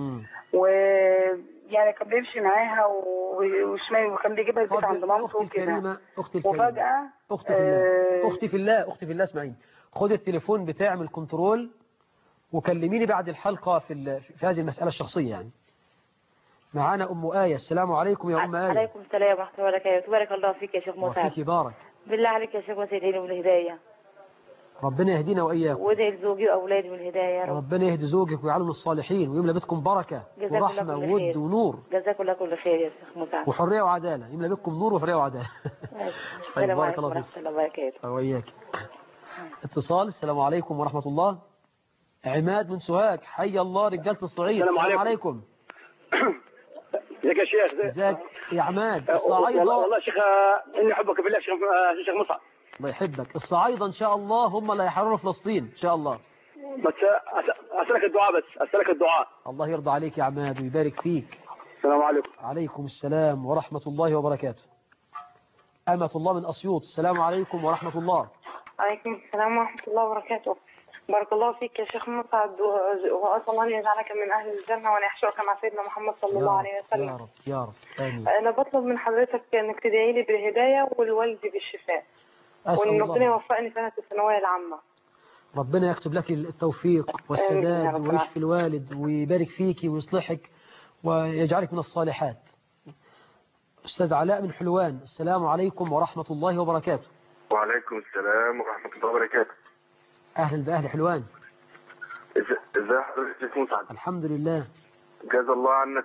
ويعني كان بيمشي معاها وكان بيجيبها البيت عند مامته وكده. وفجأة أختي في الله اسمعيني، خد التليفون بتاعي من الكنترول وكلميني بعد الحلقة في هذه المسألة الشخصية يعني. معانا أم آية، السلام عليكم يا أم آية. عليكم السلام ورحمة الله وبركاته. بارك الله فيك يا شيخ مسعد. وفيك بارك. بالله عليك يا شيخ مسعد ادعي بالهداية. ربنا يهدينا وإياكم. وادعي لزوجي وأولادي بالهداية يا رب. ربنا يهدي زوجك ويجعله من الصالحين ويملى بيتكم بركة ورحمة وود ونور. جزاك الله كل خير يا شيخ مسعد. وحرية وعدالة، يملى بيتكم نور وحرية وعدالة. السلام عليكم ورحمة الله وبركاته. وإياك. اتصال، السلام عليكم ورحمة الله. عماد من سوهاج، حي الله رجالة الصعيد. السلام عليكم. ازيك يا شيخ؟ ازيك يا عماد؟ الصعايدة والله يا شيخ اني احبك بالله شيخ مصعب. الله يحبك. الصعايدة ان شاء الله هم اللي هيحرروا فلسطين ان شاء الله. بس اسالك الدعاء. الله يرضى عليك يا عماد ويبارك فيك. السلام عليكم. عليكم السلام ورحمة الله وبركاته. أمة الله من أسيوط، السلام عليكم ورحمة الله. عليكم السلام ورحمة الله وبركاته. بارك الله فيك يا شيخ مسعد، وأسأل الله أن يجعلك من أهل الجنة وأن يحشرك مع سيدنا محمد صلى الله عليه وسلم. يا رب يا رب آمين. أنا بطلب من حضرتك أنك تدعي لي بالهداية والوالدي بالشفاء، وأن ربنا يوفقني في الثانوية العامة. ربنا يكتب لك التوفيق والسداد ويشفي الوالد ويبارك فيك ويصلحك ويجعلك من الصالحات. أستاذ علاء من حلوان، السلام عليكم ورحمة الله وبركاته. وعليكم السلام ورحمة الله وبركاته. أهلا بأهل حلوان. ازي حضرتك يا شيخ مسعد؟ الحمد لله. جزا الله عنك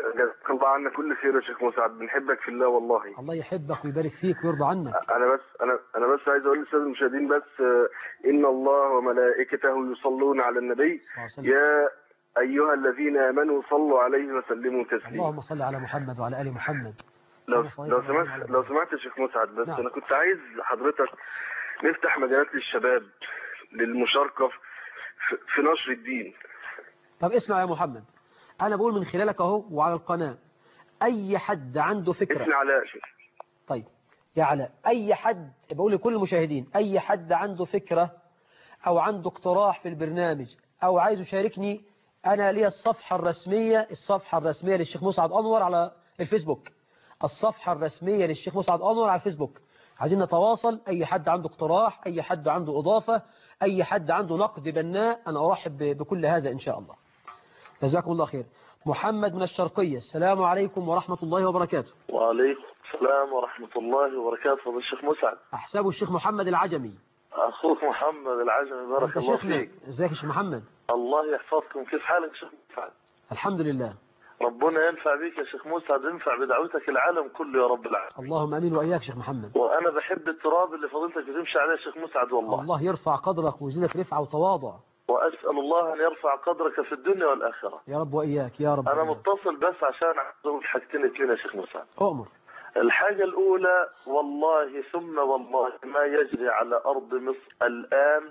كل خير يا شيخ مسعد، بنحبك في الله والله. الله يحبك ويبارك فيك ويرضى عنك. انا بس عايز اقول للساده المشاهدين بس ان الله وملائكته يصلون على النبي يا ايها الذين امنوا صلوا عليه وسلموا تسليما. اللهم صل على محمد وعلى ال محمد. لو سمحت يا شيخ مسعد بس نعم. انا كنت عايز حضرتك نفتح مجالات للشباب للمشاركه في نشر الدين. طب اسمع يا محمد، أنا بقول من خلالك أهو وعلى القناة، أي حد عنده فكرة. اسمي علاء شيخ. طيب يا علاء، أي حد، بقول لكل المشاهدين، أي حد عنده فكرة أو عنده اقتراح في البرنامج أو عايز يشاركني، أنا لي الصفحة الرسمية للشيخ مسعد أنور على الفيسبوك. الصفحة الرسمية للشيخ مسعد أنور على الفيسبوك. عايزين نتواصل، أي حد عنده اقتراح، أي حد عنده إضافة، أي حد عنده نقد بناء، أنا أرحب بكل هذا إن شاء الله. جزاكم الله خير. محمد من الشرقية، السلام عليكم ورحمة الله وبركاته. وعليكم السلام ورحمة الله وبركاته. فضل الشيخ مسعد. أحسبه الشيخ محمد العجمي. اخوك محمد العجمي، بارك الله فيك. ازيك يا شيخ محمد؟ الله يحفظكم. كيف حالك يا شيخ مسعد؟ الحمد لله. ربنا ينفع بيك يا شيخ مسعد، ينفع بدعوتك العالم كله يا رب العالمين. اللهم امين واياك شيخ محمد. وانا بحب التراب اللي فضيلتك بتمشي عليه يا شيخ مسعد والله. الله يرفع قدرك ويزيدك رفعه وتواضع. واسال الله ان يرفع قدرك في الدنيا والاخره يا رب واياك يا رب. انا متصل بس عشان اقول حاجتين اتنين يا شيخ مسعد. اؤمر. الحاجة الأولى، والله ثم والله ما يجري على أرض مصر الآن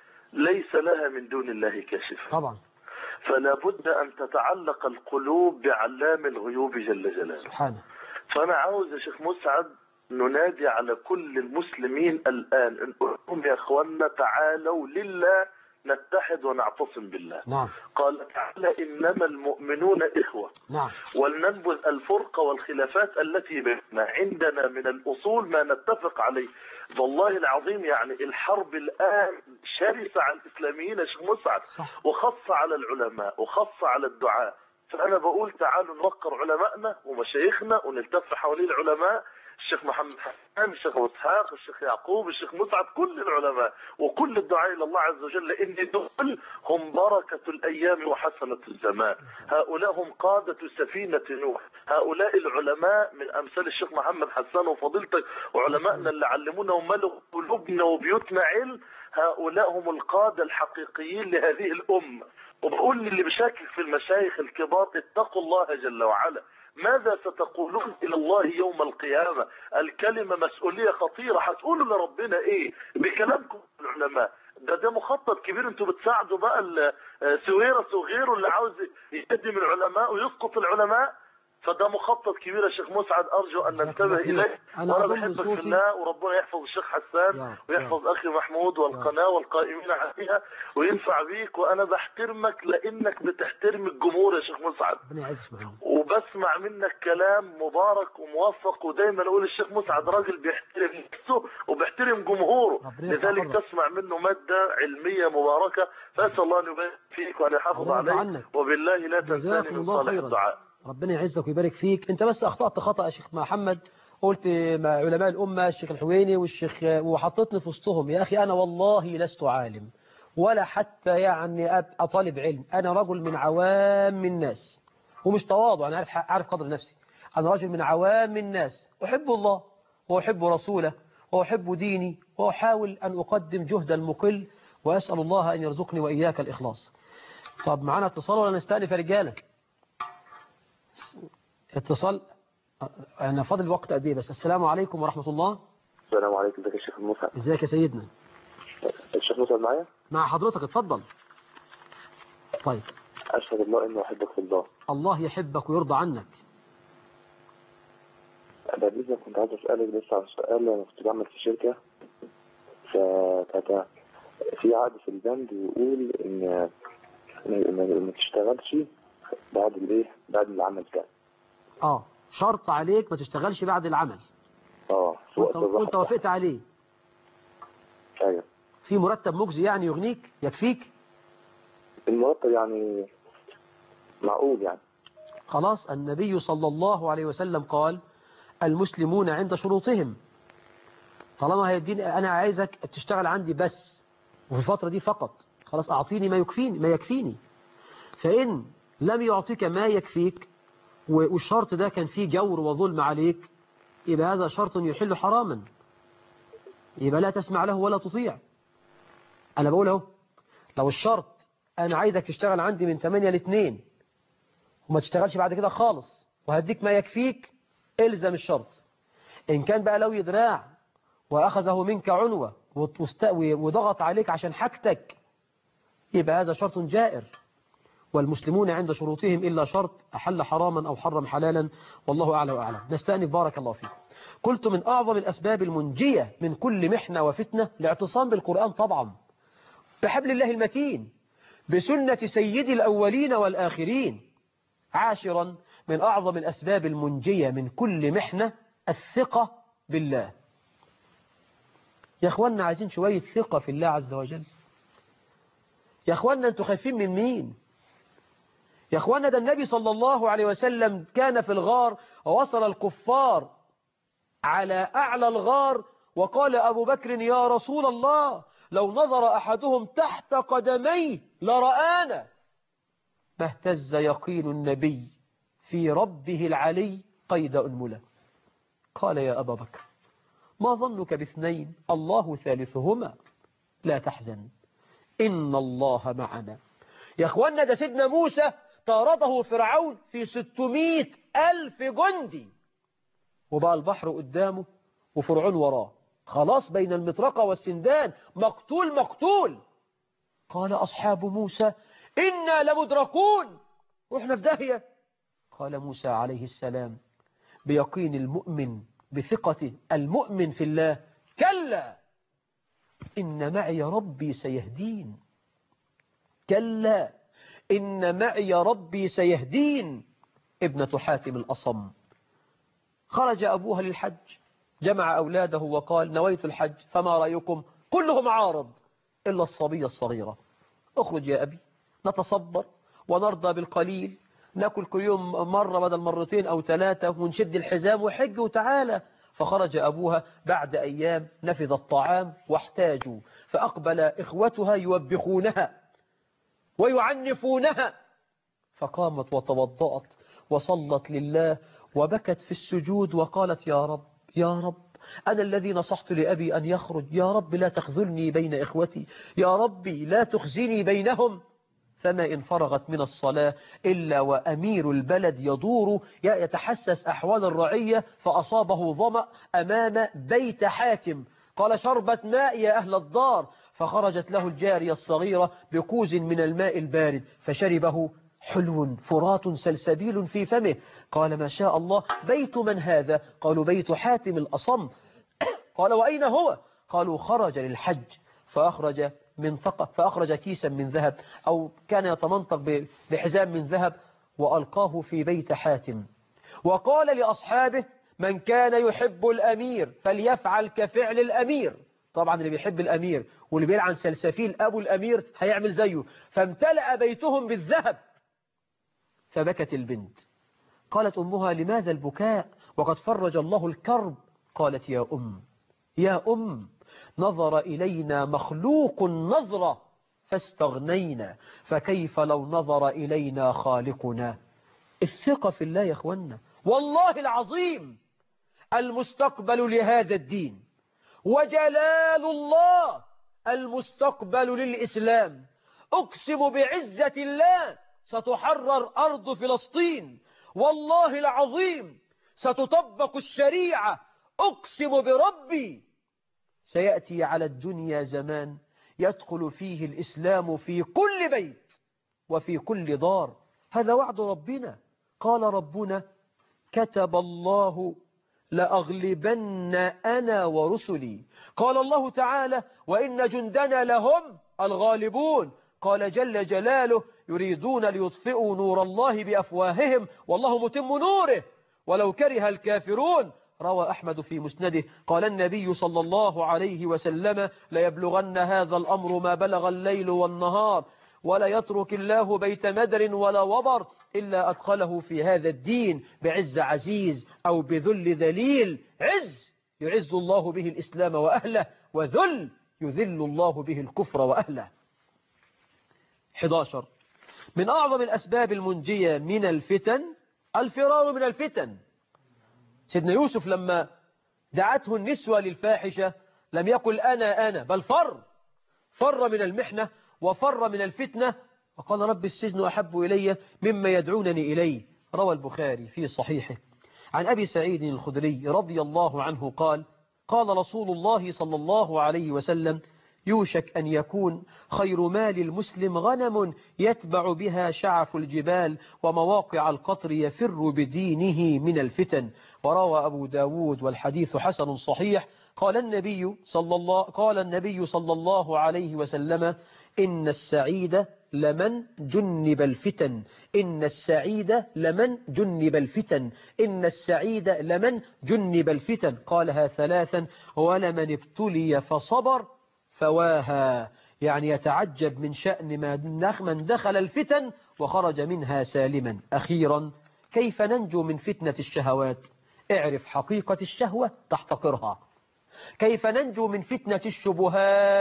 ليس لها من دون الله كاشف. طبعا. فلا بد أن تتعلق القلوب بعلام الغيوب جل جلاله سبحانه. فأنا عاوز يا شيخ مسعد ننادي على كل المسلمين الآن أن نقول يا أخوانا تعالوا لله نتحد ونعتصم بالله. نعم. قال تعالى إنما المؤمنون إخوة. نعم. ولننبذ الفرقة والخلافات التي بيننا، عندنا من الأصول ما نتفق عليه. والله العظيم يعني الحرب الآن شرسة على الإسلاميين يا شيخ مسعد، وخاصة على العلماء وخاصة على الدعاء. فأنا بقول تعالوا نوقر علمائنا ومشايخنا ونلتف حوالين العلماء، الشيخ محمد حسان، الشيخ أبو إسحاق، الشيخ يعقوب، الشيخ مسعد، كل العلماء وكل الدعاء إلى الله عز وجل، إن دول هم بركة الأيام وحسنة الزمان. هؤلاء هم قادة سفينة نوح. هؤلاء العلماء من أمثال الشيخ محمد حسان وفضيلتك وعلمائنا اللي علمونا وملوا قلوبنا وبيوتنا علم، هؤلاء هم القادة الحقيقيين لهذه الأمة. وبقول للي بشاكك في المشايخ الكبار اتقوا الله جل وعلا. ماذا ستقولون إلى الله يوم القيامة؟ الكلمة مسؤولية خطيرة. هتقولوا لربنا إيه بكلامكم العلماء؟ ده مخطط كبير. انتوا بتساعدوا بقى سويرس وغيره اللي عاوز يقدم العلماء ويسقط العلماء. فده مخطط كبير يا شيخ مسعد، أرجو أن ننتبه إليه. وأنا بحبك في الله، وربنا يحفظ الشيخ حسان ويحفظ أخي محمود والقناة والقائمين عليها وينفع بيك. وأنا بحترمك لأنك بتحترم الجمهور يا شيخ مسعد، وبسمع منك كلام مبارك وموفق. ودايما أقول الشيخ مسعد راجل بيحترم نفسه وبيحترم جمهوره، لذلك تسمع منه مادة علمية مباركة. فأسأل الله أن يبارك فيك وأن يحافظ عليك، وبالله لا تنساني من صالح الدعاء. ربنا يعزك ويبارك فيك. انت بس اخطأت خطأ يا شيخ محمد، قلت مع علماء الأمة الشيخ الحويني والشيخ وحطتني في وسطهم. يا أخي أنا والله لست عالم ولا حتى يعني أطالب علم. أنا رجل من عوام الناس، ومش تواضع، أنا عارف قدر نفسي. أنا رجل من عوام الناس، أحب الله وأحب رسوله وأحب ديني، وأحاول أن أقدم جهد المقل، وأسأل الله أن يرزقني وإياك الإخلاص. طب معنا اتصال ولا نستأنف يا رجالة؟ اتصال. أنا فاضل وقت قد ايه بس. السلام عليكم ورحمة الله. السلام عليكم. ازيك يا شيخ مسعد؟ ازيك يا سيدنا؟ الشيخ مسعد معايا؟ مع حضرتك، اتفضل. طيب. أشهد الله إنه أحبك في الله. الله يحبك ويرضى عنك. بعد إذنك كنت عايز أسألك بس عن سؤال. أنا كنت بعمل في شركة، فكانت في عقد في البند يقول إن ما تشتغلش بعد العمل ده. شرط عليك ما تشتغلش بعد العمل. وانت وافقت عليه. ايوه. في مرتب مجزي يعني يغنيك يكفيك؟ المرتب يعني معقول يعني. خلاص. النبي صلى الله عليه وسلم قال المسلمون عند شروطهم. طالما هيديني أنا عايزك تشتغل عندي بس وفي الفترة دي فقط، خلاص أعطيني ما يكفيني. فإن لم يعطيك ما يكفيك والشرط ده كان فيه جور وظلم عليك، يبقى هذا شرط يحل حراما، يبقى لا تسمع له ولا تطيع. أنا بقوله لو الشرط أنا عايزك تشتغل عندي من 8 ل 2 وما تشتغلش بعد كده خالص وهديك ما يكفيك، إلزم الشرط. إن كان بقى لو يدراع وأخذه منك عنوة وضغط عليك عشان حاجتك، يبقى هذا شرط جائر. والمسلمون عند شروطهم إلا شرط أحل حراما أو حرم حلالا، والله أعلى وأعلم. نستأنف بارك الله فيك. قلت من أعظم الأسباب المنجية من كل محنة وفتنة الاعتصام بالقرآن طبعا، بحبل الله المتين، بسنة سيد الأولين والآخرين. عاشرا من أعظم الأسباب المنجية من كل محنة الثقة بالله. يا أخوانا عايزين شوية ثقة في الله عز وجل. يا أخوانا أنتوا خايفين من مين؟ يا أخوانا ده النبي صلى الله عليه وسلم كان في الغار ووصل الكفار على أعلى الغار، وقال أبو بكر يا رسول الله لو نظر أحدهم تحت قدميه لرآنا. ما اهتز يقين النبي في ربه العلي قيد أنملة. قال يا أبا بكر ما ظنك باثنين الله ثالثهما لا تحزن إن الله معنا. يا أخوانا ده سيدنا موسى طارده فرعون في 600,000 جندي، وبقى البحر قدامه وفرعون وراه، خلاص بين المطرقة والسندان، مقتول. قال أصحاب موسى إنا لمدركون وإحنا في داهية. قال موسى عليه السلام بيقين المؤمن بثقة المؤمن في الله كلا إن معي ربي سيهدين. كلا إن معي ربي سيهدين. ابنة حاتم الأصم خرج أبوها للحج، جمع أولاده وقال نويت الحج فما رأيكم؟ كلهم عارض إلا الصبية الصغيرة. اخرج يا أبي نتصبر ونرضى بالقليل، نأكل كل يوم مرة بدل مرتين أو 3 ونشد الحزام وحج وتعالى. فخرج أبوها بعد أيام نفذ الطعام واحتاجوا، فأقبل إخوتها يوبخونها ويعنفونها، فقامت وتوضأت وصلت لله وبكت في السجود وقالت يا رب يا رب أنا الذي نصحت لأبي أن يخرج، يا رب لا تخذلني بين إخوتي، يا ربي لا تخزني بينهم. فما إن فرغت من الصلاة إلا وأمير البلد يدور يتحسس أحوال الرعية، فأصابه ظمأ أمام بيت حاتم، قال شربة ماء يا أهل الدار، فخرجت له الجارية الصغيرة بكوز من الماء البارد فشربه حلو فرات سلسبيل في فمه. قال ما شاء الله بيت من هذا؟ قالوا بيت حاتم الأصم. قال وأين هو؟ قالوا خرج للحج فأخرج كيسا من ذهب أو كان يتمنطق بحزام من ذهب وألقاه في بيت حاتم، وقال لأصحابه من كان يحب الأمير فليفعل كفعل الأمير. طبعا اللي بيحب الأمير واللي بيلعن سلسفيل أبو الأمير هيعمل زيه. فامتلأ بيتهم بالذهب. فبكت البنت. قالت أمها لماذا البكاء وقد فرج الله الكرب؟ قالت يا أم نظر إلينا مخلوق نظرة فاستغنينا، فكيف لو نظر إلينا خالقنا؟ الثقة في الله يا أخوانا، والله العظيم المستقبل لهذا الدين وجلال الله المستقبل للإسلام. أقسم بعزة الله ستحرر أرض فلسطين، والله العظيم ستطبق الشريعة. أقسم بربي سيأتي على الدنيا زمان يدخل فيه الإسلام في كل بيت وفي كل دار. هذا وعد ربنا. قال ربنا كتب الله لأغلبن أنا ورسلي. قال الله تعالى وإن جندنا لهم الغالبون. قال جل جلاله يريدون ليطفئوا نور الله بأفواههم والله متم نوره ولو كره الكافرون. روى أحمد في مسنده قال النبي صلى الله عليه وسلم ليبلغن هذا الأمر ما بلغ الليل والنهار ولا يترك الله بيت مدر ولا وبر إلا أدخله في هذا الدين بعز عزيز أو بذل ذليل. عز يعز الله به الإسلام وأهله، وذل يذل الله به الكفر وأهله. 11 من أعظم الأسباب المنجية من الفتن الفرار من الفتن. سيدنا يوسف لما دعته النسوة للفاحشة لم يقل أنا بل فر من المحنة وفر من الفتنة وقال رب السجن أحب إلي مما يدعونني إليه. روى البخاري في صحيحه عن أبي سعيد الخدري رضي الله عنه قال قال رسول الله صلى الله عليه وسلم يوشك أن يكون خير مال المسلم غنم يتبع بها شعف الجبال ومواقع القطر يفر بدينه من الفتن. وروى أبو داود والحديث حسن صحيح قال النبي صلى الله عليه وسلم إن السعيد لمن جنب الفتن إن السعيد لمن جنب الفتن إن السعيد لمن جنب الفتن. قالها 3 ولمن ابتلي فصبر فواها، يعني يتعجب من شأن من دخل الفتن وخرج منها سالما. أخيرا كيف ننجو من فتنة الشهوات؟ اعرف حقيقة الشهوة تحتقرها. كيف ننجو من فتنة الشبهات؟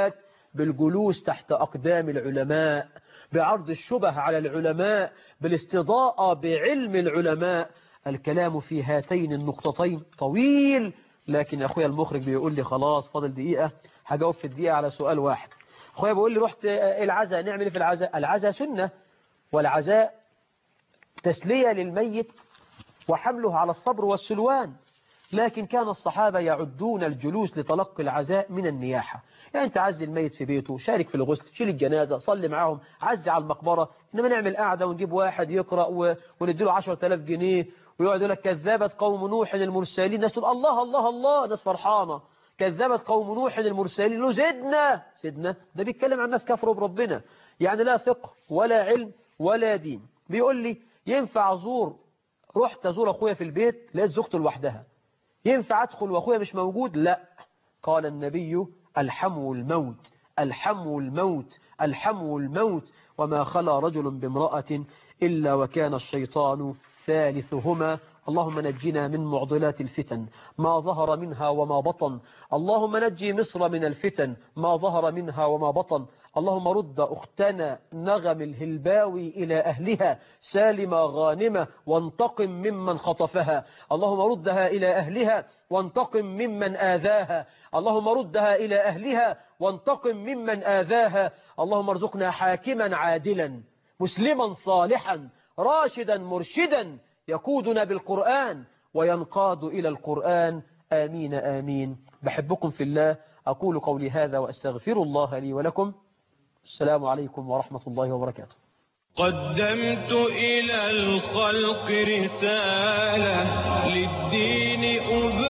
بالجلوس تحت أقدام العلماء، بعرض الشبه على العلماء، بالاستضاءة بعلم العلماء. الكلام في هاتين النقطتين طويل، لكن أخويا المخرج بيقول لي خلاص فاضل دقيقة، هجاوب في الدقيقة على سؤال واحد. أخويا بيقول لي رحت العزاء، نعمل ايه في العزاء؟ العزاء سنة، والعزاء تسلية للميت وحمله على الصبر والسلوان، لكن كان الصحابة يعدون الجلوس لتلقي العزاء من النياحة. يعني أنت عزي الميت في بيته، شارك في الغسل، شيل الجنازة، صلي معاهم، عزي على المقبرة. إنما نعمل قاعدة ونجيب واحد يقرأ ونديله 10,000 جنيه ويقعد يقول لك كذبت قوم نوح المرسلين، ناس تقول الله الله الله، ناس فرحانة، كذبت قوم نوح المرسلين، له زدنا. ده بيتكلم عن ناس كفروا بربنا، يعني لا فقه ولا علم ولا دين. بيقول لي ينفع رحت أزور أخويا في البيت لقيت زوجته لوحدها، ينفع أدخل وأخويا مش موجود؟ لا. قال النبي الحمو الموت، الحمو الموت، الحمو الموت، وما خلا رجل بامرأة إلا وكان الشيطان ثالثهما. اللهم نجنا من معضلات الفتن ما ظهر منها وما بطن، اللهم نجي مصر من الفتن ما ظهر منها وما بطن. اللهم رد أختنا نغم الهلباوي إلى أهلها سالمة غانمة، وانتقم ممن خطفها. اللهم ردها إلى أهلها وانتقم ممن آذاها. اللهم ردها إلى أهلها وانتقم ممن آذاها. اللهم ارزقنا حاكما عادلا مسلما صالحا راشدا مرشدا يقودنا بالقرآن وينقاد إلى القرآن. آمين آمين. بحبكم في الله، أقول قولي هذا وأستغفر الله لي ولكم. السلام عليكم ورحمة الله وبركاته. قدمت إلى الخلق رسالة للدين